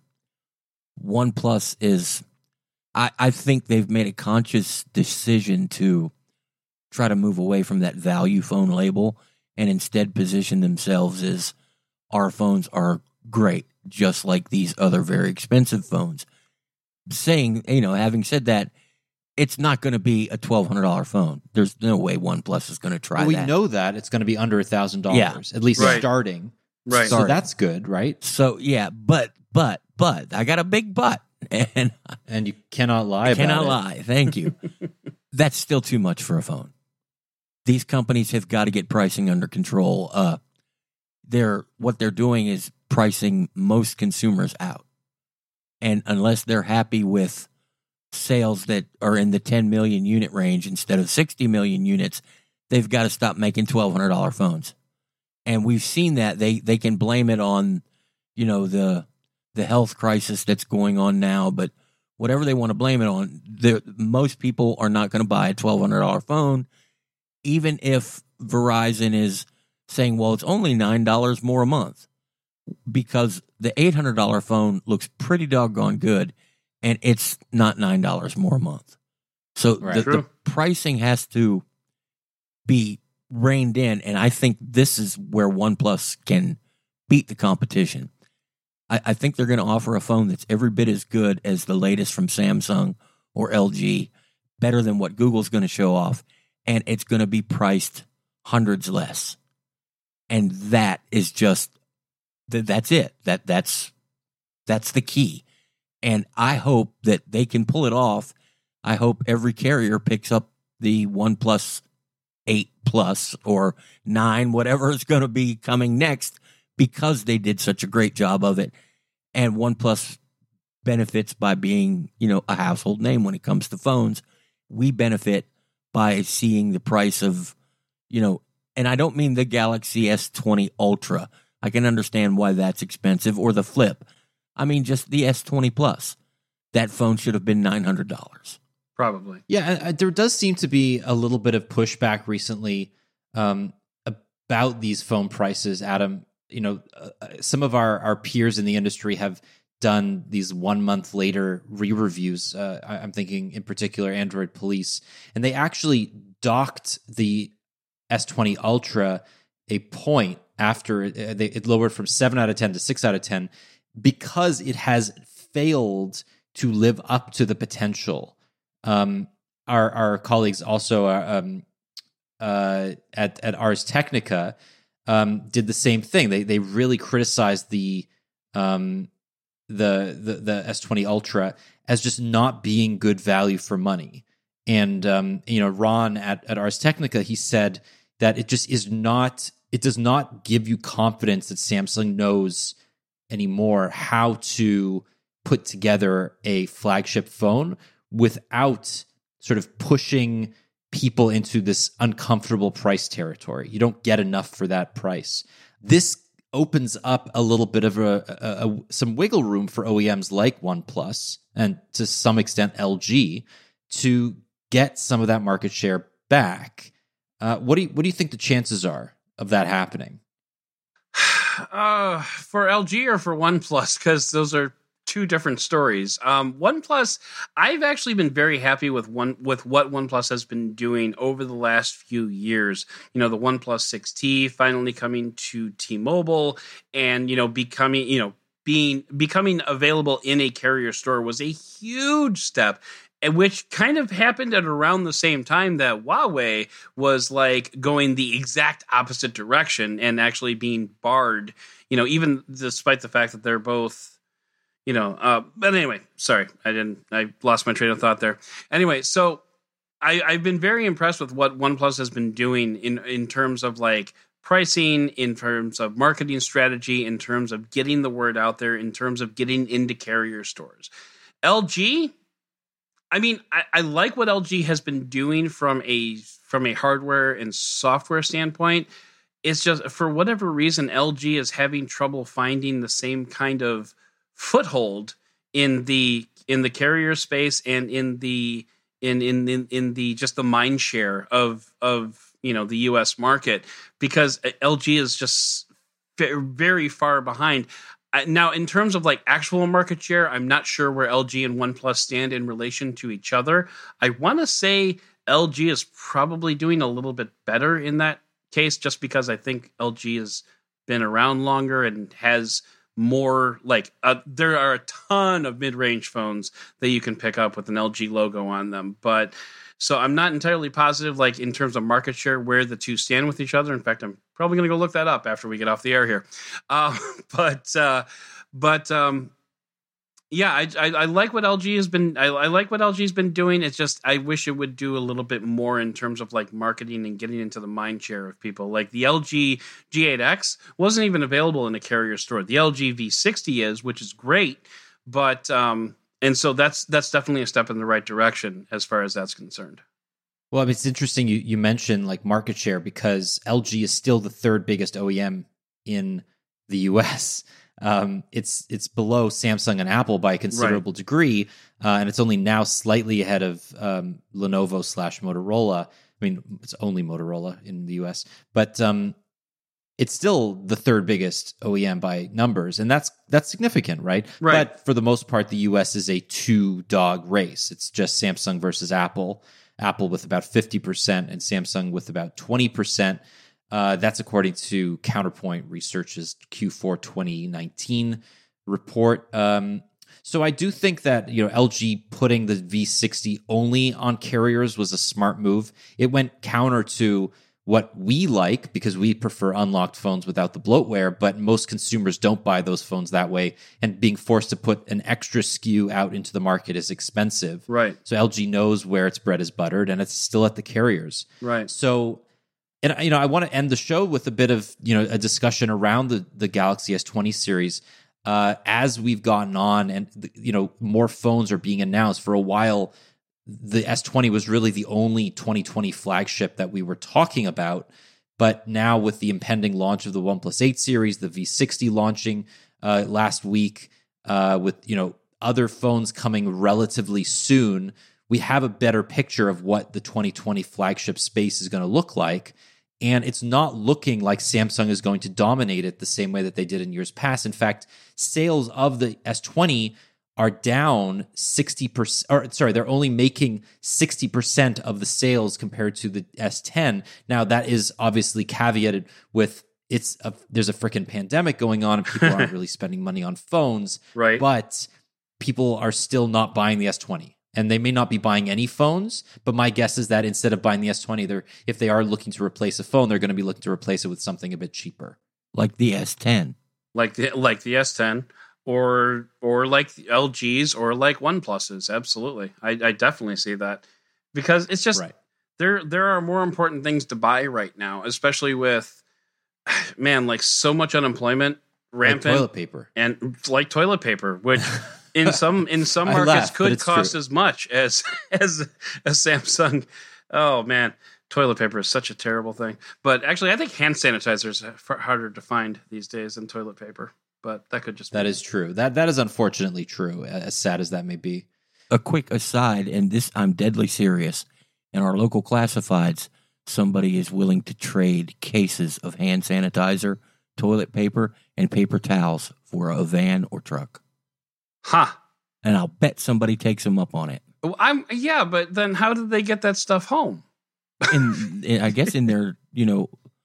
OnePlus is, I, I think they've made a conscious decision to try to move away from that value phone label and instead position themselves as our phones are great, just like these other very expensive phones. Saying, you know, having said that, it's not going to be a twelve hundred dollars phone. There's no way OnePlus is going to try Well, we that. know that it's going to be under a thousand Yeah. dollars, at least Right. starting. Right. So Starting. that's good, right? So, yeah, but, but, but, I got a big but, and And you cannot lie I about cannot it. lie. Thank you. That's still too much for a phone. These companies have got to get pricing under control. Uh, they're what they're doing is pricing most consumers out, and unless they're happy with sales that are in the ten million unit range instead of sixty million units, they've got to stop making twelve hundred dollars phones. And we've seen that they they can blame it on, you know, the the health crisis that's going on now, but whatever they want to blame it on, most people are not going to buy a twelve hundred dollars phone, even if Verizon is saying, well, it's only nine dollars more a month, because the eight hundred dollars phone looks pretty doggone good, and it's not nine dollars more a month. So Right. the, True. the pricing has to be reined in, and I think this is where OnePlus can beat the competition. I, I think they're going to offer a phone that's every bit as good as the latest from Samsung or L G, better than what Google's going to show off, and it's going to be priced hundreds less. And that is just th- that's it. That that's that's the key. And I hope that they can pull it off. I hope every carrier picks up the OnePlus eight Plus or nine, whatever is going to be coming next, because they did such a great job of it. And OnePlus benefits by being, you know, a household name when it comes to phones. We benefit by seeing the price of, you know, and I don't mean the Galaxy S twenty Ultra. I can understand why that's expensive, or the Flip. I mean just the S twenty Plus. That phone should have been nine hundred dollars. Probably. Yeah, uh, there does seem to be a little bit of pushback recently um, about these phone prices, Adam. You know, uh, some of our, our peers in the industry have done these one month later re-reviews. Uh, I, I'm thinking in particular Android Police, and they actually docked the S twenty Ultra a point after it, they, it lowered from seven out of ten to six out of ten because it has failed to live up to the potential. Um, our our colleagues also uh, um, uh, at at Ars Technica um, did the same thing. They they really criticized the um, the the the S twenty Ultra as just not being good value for money. And um, you know, Ron at at Ars Technica, he said that it just is not. It does not give you confidence that Samsung knows anymore how to put together a flagship phone without sort of pushing people into this uncomfortable price territory. You don't get enough for that price. This opens up a little bit of a, a, a some wiggle room for O E Ms like OnePlus and to some extent L G to get some of that market share back. Uh, what do you, what do you think the chances are of that happening? Uh, for L G or for OnePlus? Because those are two different stories. Um, OnePlus, I've actually been very happy with one with what OnePlus has been doing over the last few years. You know, the OnePlus six T finally coming to T-Mobile, and you know, becoming you know being becoming available in a carrier store was a huge step. Which kind of happened at around the same time that Huawei was like going the exact opposite direction and actually being barred, you know, even despite the fact that they're both, you know, uh, but anyway, sorry, I didn't, I lost my train of thought there. Anyway, so I, I've been very impressed with what OnePlus has been doing in, in terms of like pricing, in terms of marketing strategy, in terms of getting the word out there, in terms of getting into carrier stores. L G, I mean, I, I like what L G has been doing from a from a hardware and software standpoint. It's just for whatever reason, L G is having trouble finding the same kind of foothold in the in the carrier space and in the in in in, in the just the mind share of of you know the U S market, because L G is just very far behind. Now, in terms of like actual market share, I'm not sure where L G and OnePlus stand in relation to each other. I want to say L G is probably doing a little bit better in that case, just because I think L G has been around longer and has more like uh, there are a ton of mid-range phones that you can pick up with an L G logo on them. But so I'm not entirely positive, like in terms of market share, where the two stand with each other. In fact, I'm probably going to go look that up after we get off the air here. Uh, but uh, but um, yeah, I, I I like what L G has been. I, I like what L G has been doing. It's just I wish it would do a little bit more in terms of like marketing and getting into the mind share of people. Like the L G G eight X wasn't even available in a carrier store. The L G V sixty is, which is great, but um, and so that's that's definitely a step in the right direction as far as that's concerned. Well, I mean, it's interesting you, you mentioned like market share, because L G is still the third biggest O E M in the U S. Um, it's it's below Samsung and Apple by a considerable right. degree, uh, and it's only now slightly ahead of um, Lenovo slash Motorola. I mean, it's only Motorola in the U S, but um, it's still the third biggest O E M by numbers, and that's that's significant, right? Right. But for the most part, the U S is a two-dog race. It's just Samsung versus Apple. Apple with about fifty percent and Samsung with about twenty percent. Uh, that's according to Counterpoint Research's Q four twenty nineteen report. Um, so I do think that, you know, L G putting the V sixty only on carriers was a smart move. It went counter to what we like because we prefer unlocked phones without the bloatware, but most consumers don't buy those phones that way. And being forced to put an extra S K U out into the market is expensive. Right. So L G knows where its bread is buttered, and it's still at the carriers. Right. So, and you know, I want to end the show with a bit of, you know, a discussion around the the Galaxy S twenty series. Uh, as we've gotten on, and you know, more phones are being announced. For a while, the S twenty was really the only twenty twenty flagship that we were talking about. But now with the impending launch of the OnePlus eight series, the V sixty launching uh, last week, uh, with, you know, other phones coming relatively soon, we have a better picture of what the twenty twenty flagship space is going to look like. And it's not looking like Samsung is going to dominate it the same way that they did in years past. In fact, sales of the S twenty are down sixty percent, or sorry, they're only making sixty percent of the sales compared to the S ten. Now, that is obviously caveated with it's a, there's a freaking pandemic going on and people aren't really spending money on phones. Right. But people are still not buying the S twenty. And they may not be buying any phones, but my guess is that instead of buying the S twenty, they're, if they are looking to replace a phone, they're going to be looking to replace it with something a bit cheaper. Like the S ten. Like the like the S ten. Or or like L Gs or like OnePluses. Absolutely. I, I definitely see that. Because it's just, right. there there are more important things to buy right now, especially with, man, like so much unemployment rampant. Like toilet paper. And like toilet paper, which in some in some markets laugh, could cost true. as much as as a Samsung. Oh, man. Toilet paper is such a terrible thing. But actually, I think hand sanitizer is harder to find these days than toilet paper. But that could just be. That is true. That that is unfortunately true, as sad as that may be. A quick aside, and this I'm deadly serious. In our local classifieds, somebody is willing to trade cases of hand sanitizer, toilet paper, and paper towels for a van or truck. Huh. And I'll bet somebody takes them up on it. Well, I'm yeah, but then how did they get that stuff home? In, in I guess in their, you know,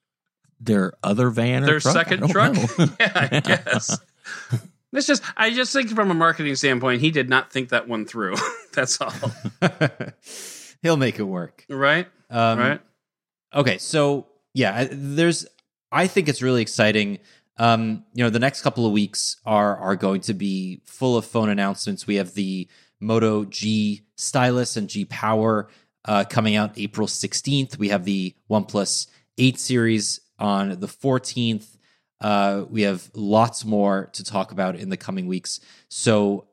their other van or their truck? second truck. Yeah, I guess. It's just I just think from a marketing standpoint, he did not think that one through. That's all. He'll make it work. Right? Um, right. Okay, so yeah, there's I think it's really exciting. Um, you know, the next couple of weeks are are going to be full of phone announcements. We have the Moto G Stylus and G Power uh, coming out April sixteenth. We have the OnePlus eight series on the fourteenth. Uh, we have lots more to talk about in the coming weeks. So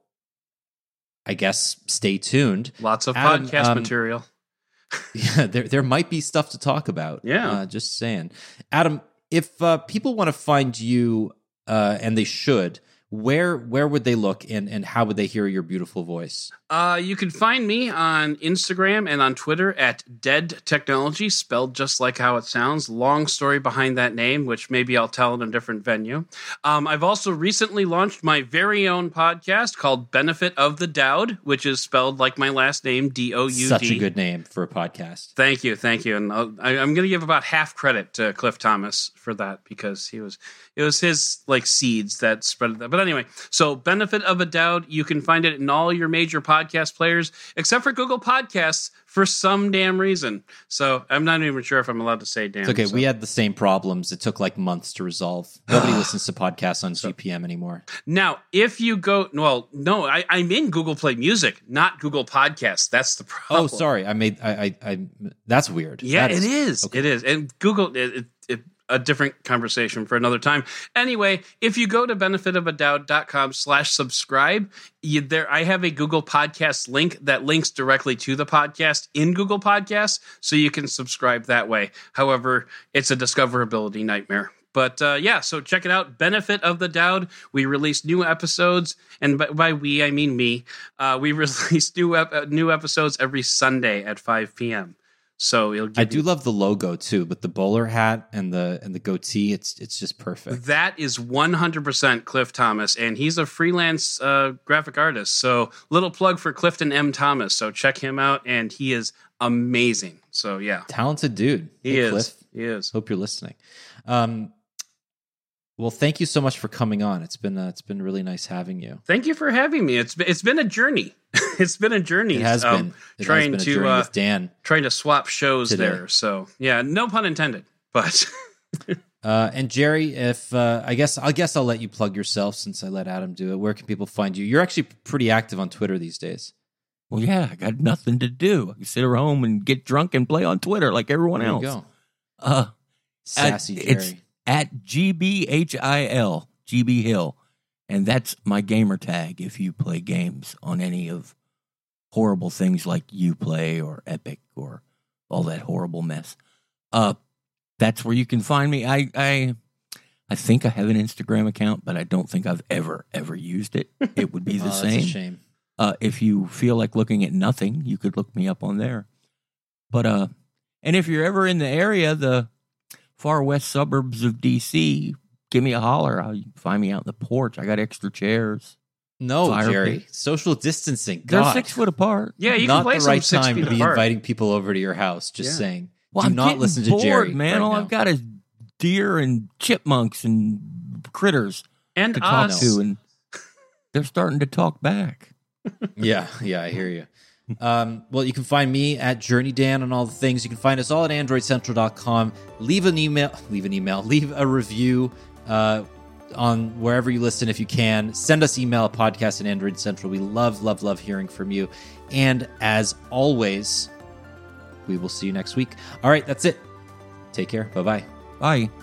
I guess stay tuned. Lots of Adam, podcast um, material. Yeah, there there might be stuff to talk about. Yeah. Uh, just saying. Adam, if uh, people want to find you, uh, and they should, where where would they look, and, and how would they hear your beautiful voice? Uh, you can find me on Instagram and on Twitter at Dead Technology, spelled just like how it sounds. Long story behind that name, which maybe I'll tell in a different venue. Um, I've also recently launched my very own podcast called Benefit of the Dowd, which is spelled like my last name, D O U D. Such a good name for a podcast. Thank you, thank you. And I'll, I, I'm going to give about half credit to Cliff Thomas for that because he was it was his like seeds that spread that. But anyway, so Benefit of a Dowd, you can find it in all your major podcast players, except for Google Podcasts for some damn reason. So I'm not even sure if I'm allowed to say damn. It's okay, so. we had the same problems. It took like months to resolve. Nobody listens to podcasts on G P M anymore. Now, if you go, well, no, I, I'm in Google Play Music, not Google Podcasts. That's the problem. Oh, sorry, I made I I, I that's weird. Yeah, that it is. Okay. It is. And Google, it, it, it, a different conversation for another time. Anyway, if you go to benefitofadowd.com slash subscribe, you, there I have a Google Podcast link that links directly to the podcast in Google Podcasts, so you can subscribe that way. However, it's a discoverability nightmare. But uh, yeah, so check it out. Benefit of the Doubt. We release new episodes, and by, by we I mean me. Uh, we release new ep- new episodes every Sunday at five p.m. So it'll. Give I do you- love the logo too, but the bowler hat and the and the goatee, it's it's just perfect. That is one hundred percent Cliff Thomas, and he's a freelance uh, graphic artist. So little plug for Clifton M. Thomas. So check him out, and he is amazing. So yeah, Talented dude. he Hey, is. Cliff. He is. Hope you're listening. Um, well, thank you so much for coming on. It's been uh, it's been really nice having you. Thank you for having me. It's been, it's been a journey. it's been a journey. It has um, been it trying has been a to journey uh, with Dan. trying to swap shows Today. there. So yeah, no pun intended. But Uh, and Jerry, if uh, I guess I guess I'll let you plug yourself since I let Adam do it. Where can people find you? You're actually pretty active on Twitter these days. Well, yeah, I got nothing to do. I can sit at home and get drunk and play on Twitter like everyone There else. you go. Uh, Sassy at, Jerry. It's at G B H I L, G B Hill. And that's my gamer tag if you play games on any of horrible things like Uplay or Epic or all that horrible mess. Uh, that's where you can find me. I, I I think I have an Instagram account, but I don't think I've ever, ever used it. It would be the Oh, same. That's a shame. Uh, if you feel like looking at nothing, you could look me up on there. But uh, and if you're ever in the area, the far west suburbs of D C, give me a holler. I'll find me out in the porch. I got extra chairs. No, Fire Jerry. pit. Social distancing. They're God. six foot apart. yeah, you Not can play the some right six time feet to be apart. inviting people over to your house. Just Yeah. saying. Well, Do I'm not getting listen to bored, Jerry, man. right All now. I've got is deer and chipmunks and critters And to talk us. to, and they're starting to talk back. Yeah, yeah, I hear you. Um, well, you can find me at Journey Dan on all the things. You can find us all at android central dot com. Leave an email, leave an email, leave a review uh, on wherever you listen if you can. Send us email at podcast at Android Central. We love, love, love hearing from you. And as always, we will see you next week. All right, that's it. Take care. Bye-bye. Bye.